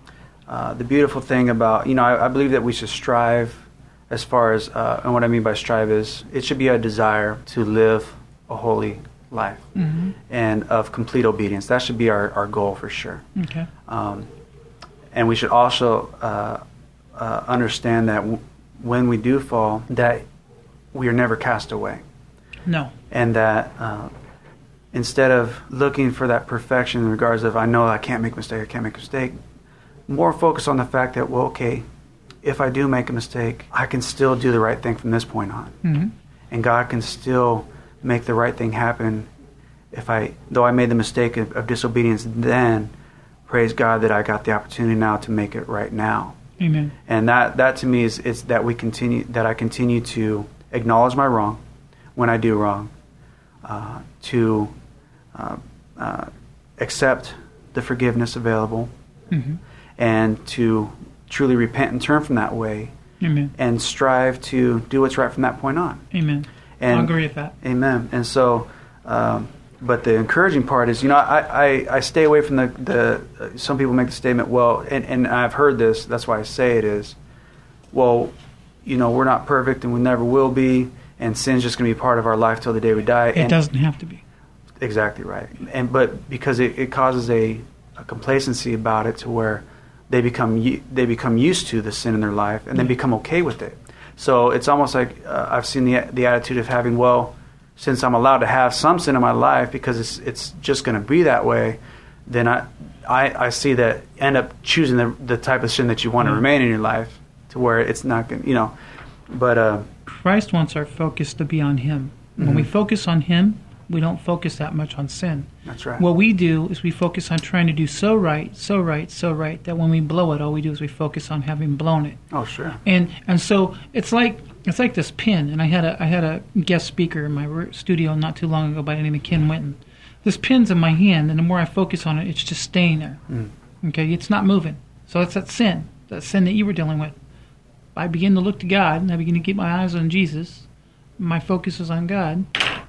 uh, the beautiful thing about, you know, I, I believe that we should strive, as far as, uh, and what I mean by strive is, it should be a desire to live a holy life Mhm. and of complete obedience. That should be our, our goal for sure. Okay. Um, and we should also uh, uh, understand that w- when we do fall, that we are never cast away. No. And that uh, instead of looking for that perfection in regards of, I know I can't make a mistake, I can't make a mistake, more focus on the fact that, well, okay, if I do make a mistake, I can still do the right thing from this point on. hmm And God can still make the right thing happen. If I, though I made the mistake of, of disobedience then, praise God that I got the opportunity now to make it right now. Amen. And that, that to me is, is that we continue, that I continue to acknowledge my wrong when I do wrong, uh, to uh, uh, accept the forgiveness available, hmm and to truly repent and turn from that way, Amen. and strive to do what's right from that point on. Amen. And I agree with that. Amen. And so, um, but the encouraging part is, you know, I, I, I stay away from the, the uh, some people make the statement, well, and, and I've heard this, that's why I say it is, well, you know, we're not perfect and we never will be, and sin's just going to be part of our life till the day we die. It and, doesn't have to be. Exactly right. And but because it, it causes a, a complacency about it to where they become u- they become used to the sin in their life and then become okay with it. So it's almost like uh, I've seen the the attitude of having, well, since I'm allowed to have some sin in my life because it's it's just going to be that way, then I, I I see that end up choosing the the type of sin that you want to Mhm. remain in your life, to where it's not going, you know. But uh, Christ wants our focus to be on Him. When Mhm. we focus on Him, we don't focus that much on sin. that's right. What we do is we focus on trying to do so right, so right, so right, that when we blow it, all we do is we focus on having blown it. oh sure. And and so it's like it's like this pin, and I had a I had a guest speaker in my r- studio not too long ago by the name of Ken Winton. This pin's in my hand, and the more I focus on it, it's just staying there. Mm. Okay, it's not moving. So that's that sin, that sin that you were dealing with. I begin to look to God, and I begin to keep my eyes on Jesus. My focus is on God.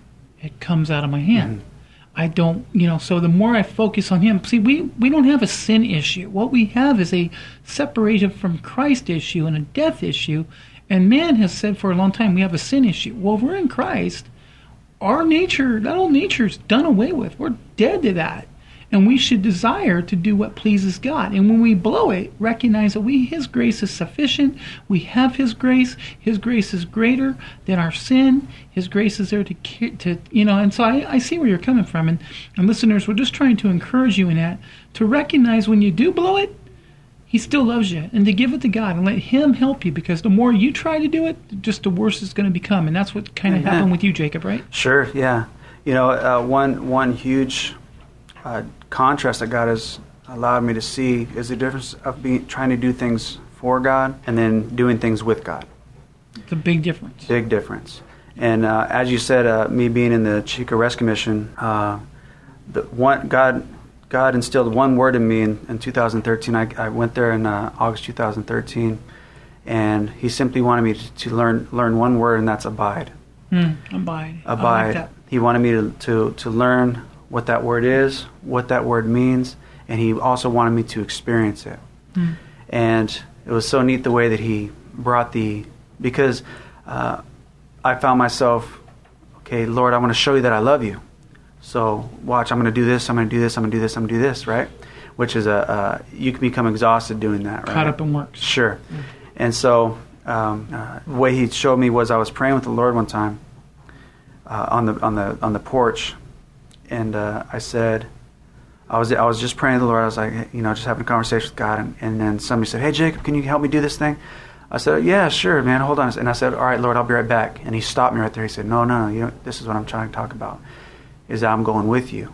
It comes out of my hand. Mm. I don't, you know, so the more I focus on Him, see, we, we don't have a sin issue. What we have is a separation from Christ issue and a death issue. And man has said for a long time we have a sin issue. Well, if we're in Christ, our nature, that old nature is done away with. We're dead to that. And we should desire to do what pleases God. And when we blow it, recognize that we His grace is sufficient. We have His grace. His grace is greater than our sin. His grace is there to, to you know, and so I, I see where you're coming from. And, and listeners, we're just trying to encourage you in that, to recognize when you do blow it, He still loves you. And to give it to God and let Him help you, because the more you try to do it, just the worse it's going to become. And that's what kind of Amen. happened with you, Jacob, right? Sure, yeah. You know, uh, one one huge uh, contrast that God has allowed me to see is the difference of being trying to do things for God and then doing things with God. It's a big difference. Big difference. And uh, as you said, uh, me being in the Chico Rescue Mission, uh, the one God God instilled one word in me in, in two thousand thirteen. I, I went there in uh, August two thousand thirteen, and He simply wanted me to, to learn learn one word, and that's abide. Mm, abide. Abide. I like that. He wanted me to, to, to learn what that word is, what that word means, and He also wanted me to experience it. Mm. And it was so neat the way that He brought the, because uh, I found myself, okay, Lord, I want to show You that I love You. So watch, I'm going to do this, I'm going to do this, I'm going to do this, I'm going to do this, right? Which is a, uh, you can become exhausted doing that, right? Caught up in works. Sure. Mm. And so um, uh, the way He showed me was I was praying with the Lord one time uh, on the on the on the porch, and uh, I said, I was I was just praying to the Lord. I was like, you know, just having a conversation with God, and, and then somebody said, "Hey, Jacob, can you help me do this thing?" I said, "Yeah, sure, man. Hold on." And I said, "All right, Lord, I'll be right back." And He stopped me right there. He said, "No, no, no. You know, this is what I'm trying to talk about. Is that I'm going with you."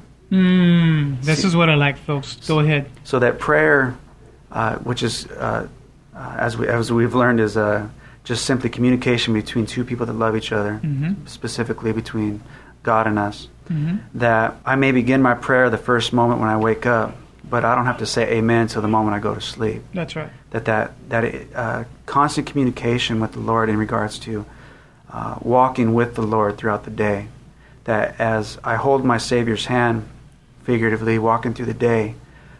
Mm, this See, is what I like, folks. Go ahead. So that prayer, uh, which is uh, uh, as we as we've learned, is uh, just simply communication between two people that love each other, mm-hmm. specifically between God and us. Mm-hmm. That I may begin my prayer the first moment when I wake up, but I don't have to say amen until the moment I go to sleep. That's right. That that that uh, constant communication with the Lord in regards to uh, walking with the Lord throughout the day. That as I hold my Savior's hand, figuratively walking through the day,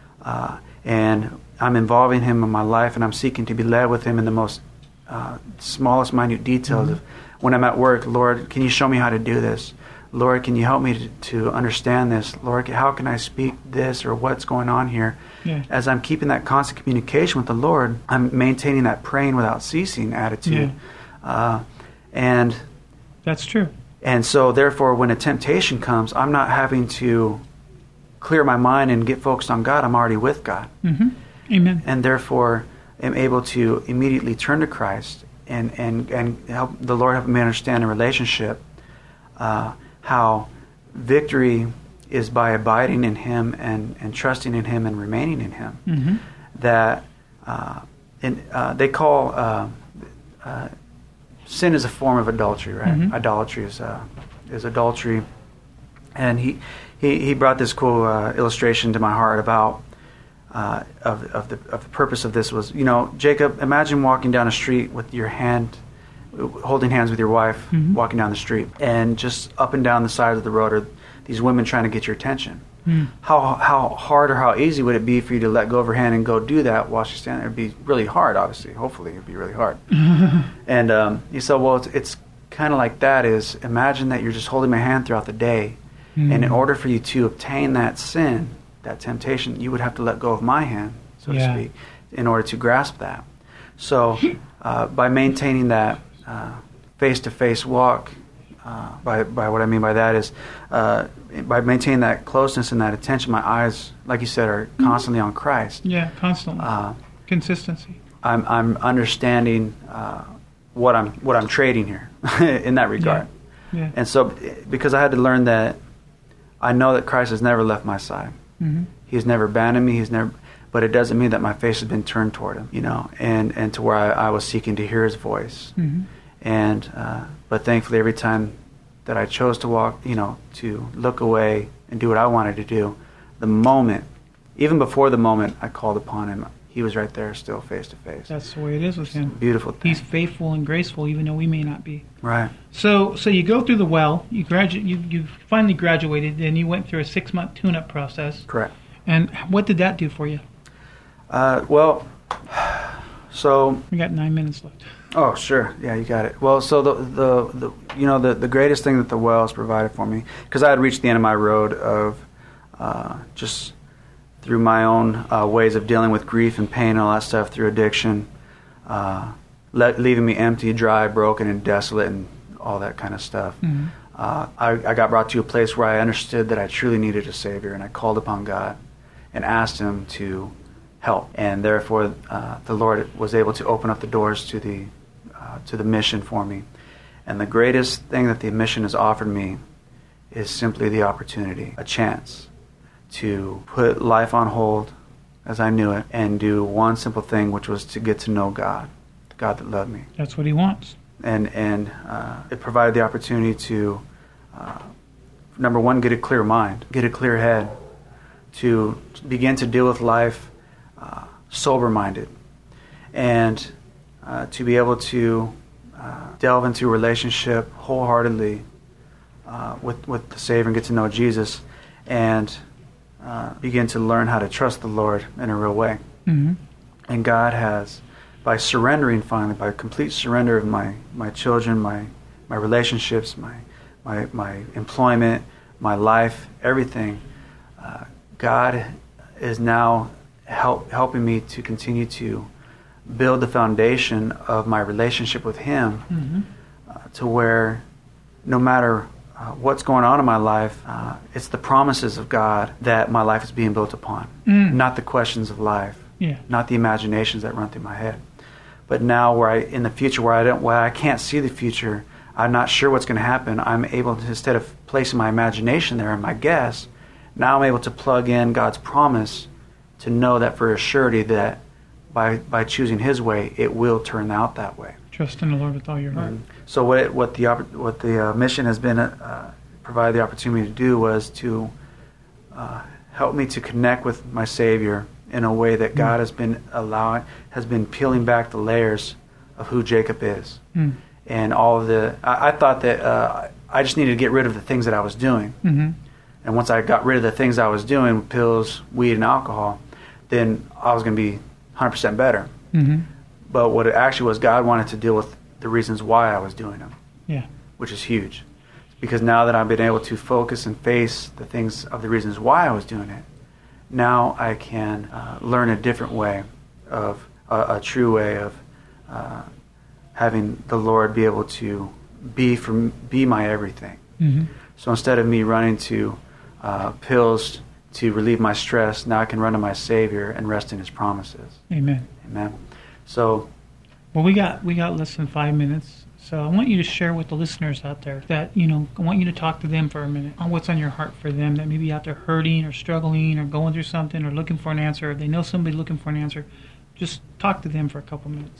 uh, and I'm involving Him in my life, and I'm seeking to be led with Him in the most uh, smallest, minute details. Mm-hmm. Of when I'm at work, Lord, can You show me how to do this? Lord, can You help me to, to understand this? Lord, how can I speak this, or what's going on here? Yeah. As I'm keeping that constant communication with the Lord, I'm maintaining that praying without ceasing attitude. Yeah. Uh, and that's true. And so, therefore, when a temptation comes, I'm not having to clear my mind and get focused on God. I'm already with God. Mm-hmm. Amen. And therefore, am able to immediately turn to Christ and, and, and help the Lord help me understand a relationship. Uh, how victory is by abiding in Him and, and trusting in Him and remaining in Him. Mm-hmm. That uh, and, uh, they call uh, uh, sin is a form of adultery, right? Mm-hmm. Idolatry is uh, is adultery. And he he, he brought this cool uh, illustration to my heart about uh, of of the of the purpose of this was, you know, Jacob, imagine walking down a street with your hand. Holding hands with your wife, mm-hmm. walking down the street, and just up and down the side of the road are these women trying to get your attention. Mm. How how hard or how easy would it be for you to let go of her hand and go do that while she's standing there? It'd be really hard, obviously. Hopefully, it'd be really hard. And um, he said, well, it's, it's kind of like that. Is imagine that you're just holding my hand throughout the day, mm. and in order for you to obtain that sin, that temptation, you would have to let go of my hand, so yeah. to speak, in order to grasp that. So uh, by maintaining that Uh, face-to-face walk, uh, by by what I mean by that is, uh, by maintaining that closeness and that attention, my eyes, like you said, are constantly on Christ. Yeah, constantly. Uh, Consistency. I'm I'm understanding uh, what I'm what I'm trading here in that regard. Yeah. Yeah. And so, because I had to learn that, I know that Christ has never left my side. Mm-hmm. He's never abandoned me. He's never. But it doesn't mean that my face has been turned toward Him, you know, and, and to where I, I was seeking to hear His voice. Mm-hmm. And uh, but thankfully, every time that I chose to walk, you know, to look away and do what I wanted to do, the moment, even before the moment I called upon him, he was right there, still face to face. That's the way it is with him. Beautiful thing. He's faithful and graceful, even though we may not be. Right. So, so you go through the well. You gradu- You you finally graduated, and you went through a six month tune up process. Correct. And what did that do for you? Uh, well, so We got nine minutes left. oh sure, yeah, you got it. Well, so the the, the you know the the greatest thing that the well has provided for me, because I had reached the end of my road of uh, just through my own uh, ways of dealing with grief and pain and all that stuff, through addiction, uh, le- leaving me empty, dry, broken, and desolate, and all that kind of stuff. Mm-hmm. Uh, I, I got brought to a place where I understood that I truly needed a Savior, and I called upon God and asked Him to help. And therefore, uh, the Lord was able to open up the doors to the uh, to the mission for me. And the greatest thing that the mission has offered me is simply the opportunity, a chance to put life on hold as I knew it and do one simple thing, which was to get to know God, the God that loved me. That's what he wants. And and uh, it provided the opportunity to, uh, number one, get a clear mind, get a clear head, to begin to deal with life uh, sober-minded, and uh, to be able to uh, delve into a relationship wholeheartedly uh, with, with the Savior and get to know Jesus, and uh, begin to learn how to trust the Lord in a real way. Mm-hmm. And God has, by surrendering finally, by complete surrender of my, my children, my my relationships, my my my employment, my life, everything, uh, God is now help helping me to continue to build the foundation of my relationship with Him, Mm-hmm. uh, to where no matter uh, what's going on in my life, uh, it's the promises of God that my life is being built upon, Mm. not the questions of life. Yeah. Not the imaginations that run through my head. But now, where I in the future, where I don't, where I can't see the future, I'm not sure what's going to happen. I'm able to, instead of placing my imagination there and my guess, now I'm able to plug in God's promise to know that for a surety that by by choosing His way, it will turn out that way. Trust in the Lord with all your heart. Mhm. So what it, what the oppor- what the uh, mission has been uh, provided the opportunity to do was to uh, help me to connect with my Savior in a way that God has been allowing, has been peeling back the layers of who Jacob is. Mm. And all of the, I, I thought that uh, I just needed to get rid of the things that I was doing. Mm-hmm. And once I got rid of the things I was doing, pills, weed, and alcohol, then I was going to be one hundred percent better. Mm-hmm. But what it actually was, God wanted to deal with the reasons why I was doing them, Yeah. which is huge. Because now that I've been able to focus and face the things of the reasons why I was doing it, now I can uh, learn a different way of, uh, a true way of uh, having the Lord be able to be for be my everything. Mm-hmm. So instead of me running to uh, pills to relieve my stress, now I can run to my Savior and rest in His promises. Amen. Amen. So, Well, we got we got less than five minutes, so I want you to share with the listeners out there that, you know, I want you to talk to them for a minute on what's on your heart for them that may be out there hurting or struggling or going through something or looking for an answer, or they know somebody looking for an answer. Just talk to them for a couple minutes.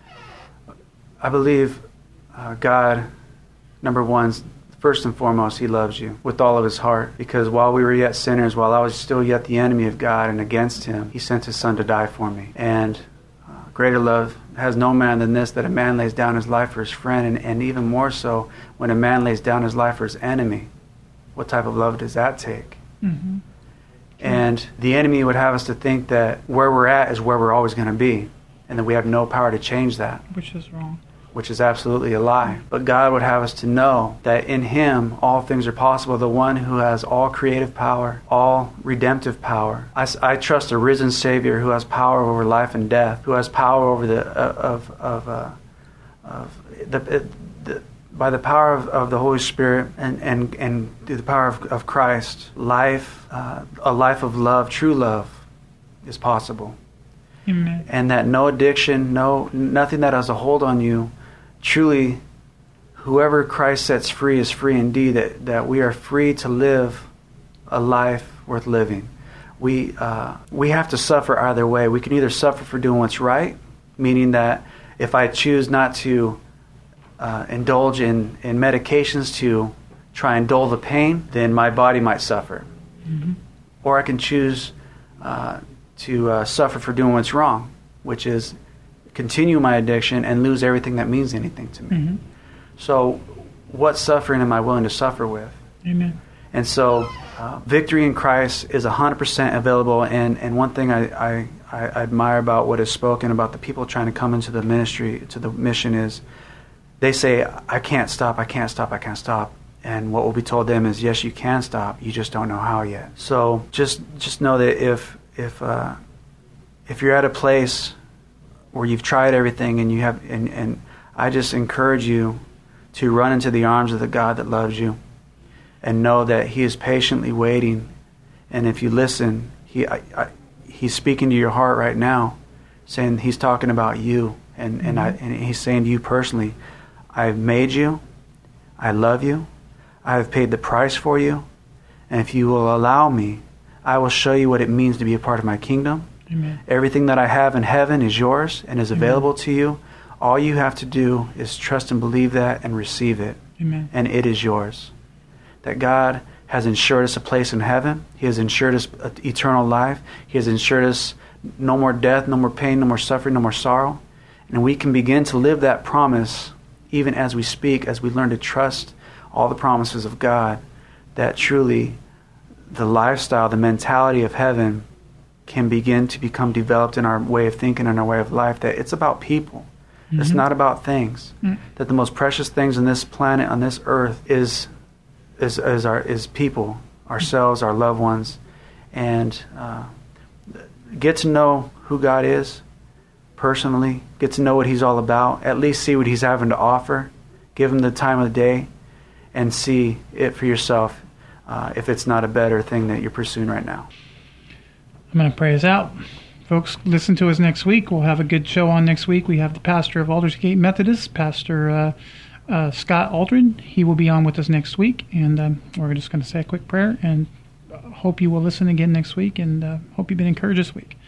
I believe uh, God, number one, first and foremost, He loves you with all of His heart, because while we were yet sinners, while I was still yet the enemy of God and against Him, He sent His Son to die for me. And uh, greater love has no man than this, that a man lays down his life for his friend, and, and even more so when a man lays down his life for his enemy. What type of love does that take? Mm-hmm. And the enemy would have us to think that where we're at is where we're always going to be, and that we have no power to change that, Which is wrong. which is absolutely a lie. But God would have us to know that in Him all things are possible, the one who has all creative power, all redemptive power. I, I trust a risen Savior who has power over life and death, who has power over the, uh, of, of, uh, of the, the, by the power of, of the Holy Spirit and, and, and through the power of, of Christ, life, uh, a life of love, true love, is possible. Amen. And that no addiction, no nothing that has a hold on you, truly, whoever Christ sets free is free indeed, that, that we are free to live a life worth living. We, uh, we have to suffer either way. We can either suffer for doing what's right, meaning that if I choose not to uh, indulge in, in medications to try and dull the pain, then my body might suffer. Mm-hmm. Or I can choose uh, to uh, suffer for doing what's wrong, which is continue my addiction and lose everything that means anything to me. Mm-hmm. So what suffering am I willing to suffer with? Amen. And so uh, victory in Christ is one hundred percent available. And, and one thing I, I, I admire about what is spoken about the people trying to come into the ministry, to the mission, is they say, I can't stop, I can't stop, I can't stop. And what will be told them is, yes, you can stop, you just don't know how yet. So just just know that if if uh, if you're at a place where you've tried everything and you have, and, and I just encourage you to run into the arms of the God that loves you, and know that He is patiently waiting. And if you listen, He I, I, He's speaking to your heart right now, saying He's talking about you, and and, I, and He's saying to you personally, I've made you, I love you, I have paid the price for you, and if you will allow me, I will show you what it means to be a part of my kingdom. Amen. Everything that I have in heaven is yours and is available Amen. To you. All you have to do is trust and believe that and receive it. Amen. And it is yours. That God has insured us a place in heaven. He has insured us eternal life. He has insured us no more death, no more pain, no more suffering, no more sorrow. And we can begin to live that promise even as we speak, as we learn to trust all the promises of God, that truly the lifestyle, the mentality of heaven can begin to become developed in our way of thinking and our way of life, that it's about people. Mm-hmm. It's not about things. Mm-hmm. That the most precious things on this planet, on this earth, is is is our is people, ourselves, our loved ones, and uh, get to know who God is personally. Get to know what He's all about. At least see what He's having to offer. Give Him the time of the day, and see it for yourself. Uh, if it's not a better thing that you're pursuing right now. I'm going to pray us out. Folks, listen to us next week. We'll have a good show on next week. We have the pastor of Aldersgate Methodist, Pastor uh, uh, Scott Aldred. He will be on with us next week, and um, we're just going to say a quick prayer, and uh, hope you will listen again next week, and uh, hope you've been encouraged this week.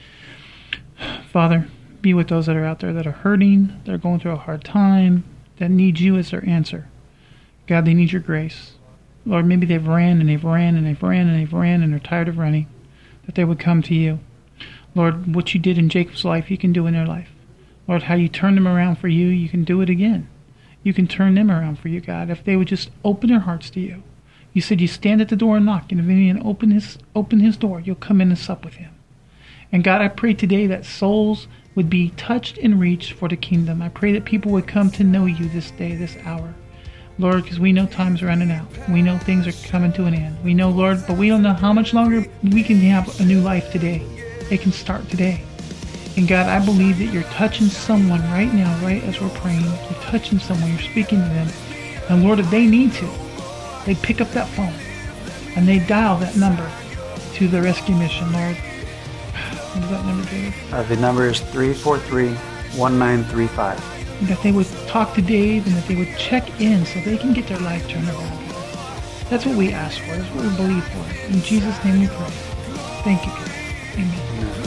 Father, be with those that are out there that are hurting, that are going through a hard time, that need you as their answer. God, they need your grace. Lord, maybe they've ran and they've ran and they've ran and they've ran and they're tired of running, that they would come to you. Lord, what you did in Jacob's life, you can do in their life. Lord, how you turned them around for you, you can do it again. You can turn them around for you, God, if they would just open their hearts to you. You said you stand at the door and knock, and if anyone open his, open his door, you'll come in and sup with him. And God, I pray today that souls would be touched and reached for the kingdom. I pray that people would come to know you this day, this hour. Lord, because we know time's running out. We know things are coming to an end. We know, Lord, but we don't know how much longer we can have a new life today. It can start today. And God, I believe that you're touching someone right now, right as we're praying. You're touching someone. You're speaking to them. And Lord, if they need to, they pick up that phone and they dial that number to the rescue mission, Lord. What is that number, David? Uh, the number is three four three, one nine three five. That they would talk to Dave and that they would check in so they can get their life turned around. That's what we ask for. That's what we believe for. In Jesus' name we pray. Thank you, God. Amen.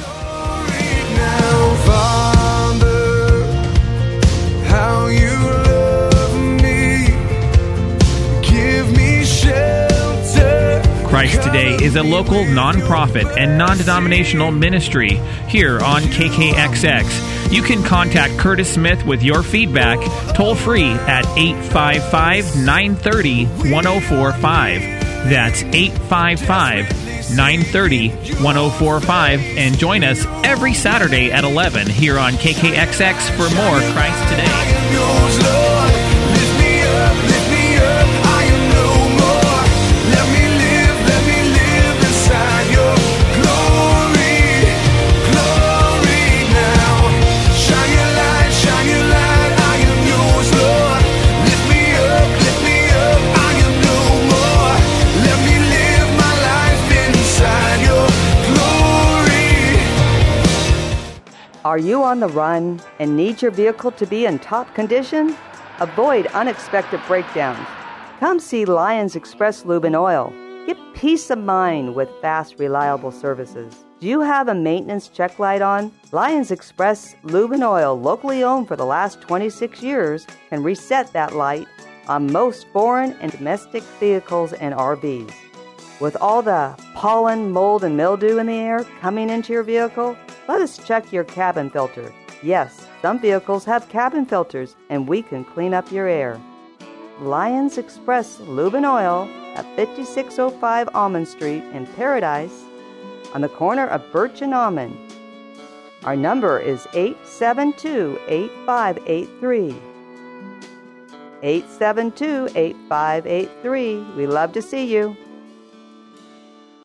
Now, Father, how you love me, give me shelter. Christ Today is a local nonprofit and non-denominational ministry here on K K X X. You can contact Curtis Smith with your feedback toll-free at eight five five, nine three zero, one zero four five. That's eight five five, nine three zero, one zero four five. And join us every Saturday at eleven here on K K X X for more Christ Today. Are you on the run and need your vehicle to be in top condition? Avoid unexpected breakdowns. Come see Lions Express Lube and Oil. Get peace of mind with fast, reliable services. Do you have a maintenance check light on? Lions Express Lube and Oil, locally owned for the last twenty-six years, can reset that light on most foreign and domestic vehicles and R Vs. With all the pollen, mold, and mildew in the air coming into your vehicle, let us check your cabin filter. Yes, some vehicles have cabin filters, and we can clean up your air. Lions Express Lube and Oil at fifty-six oh five Almond Street in Paradise, on the corner of Birch and Almond. Our number is eight seven two, eight five eight three. eight seven two, eight five eight three. We love to see you.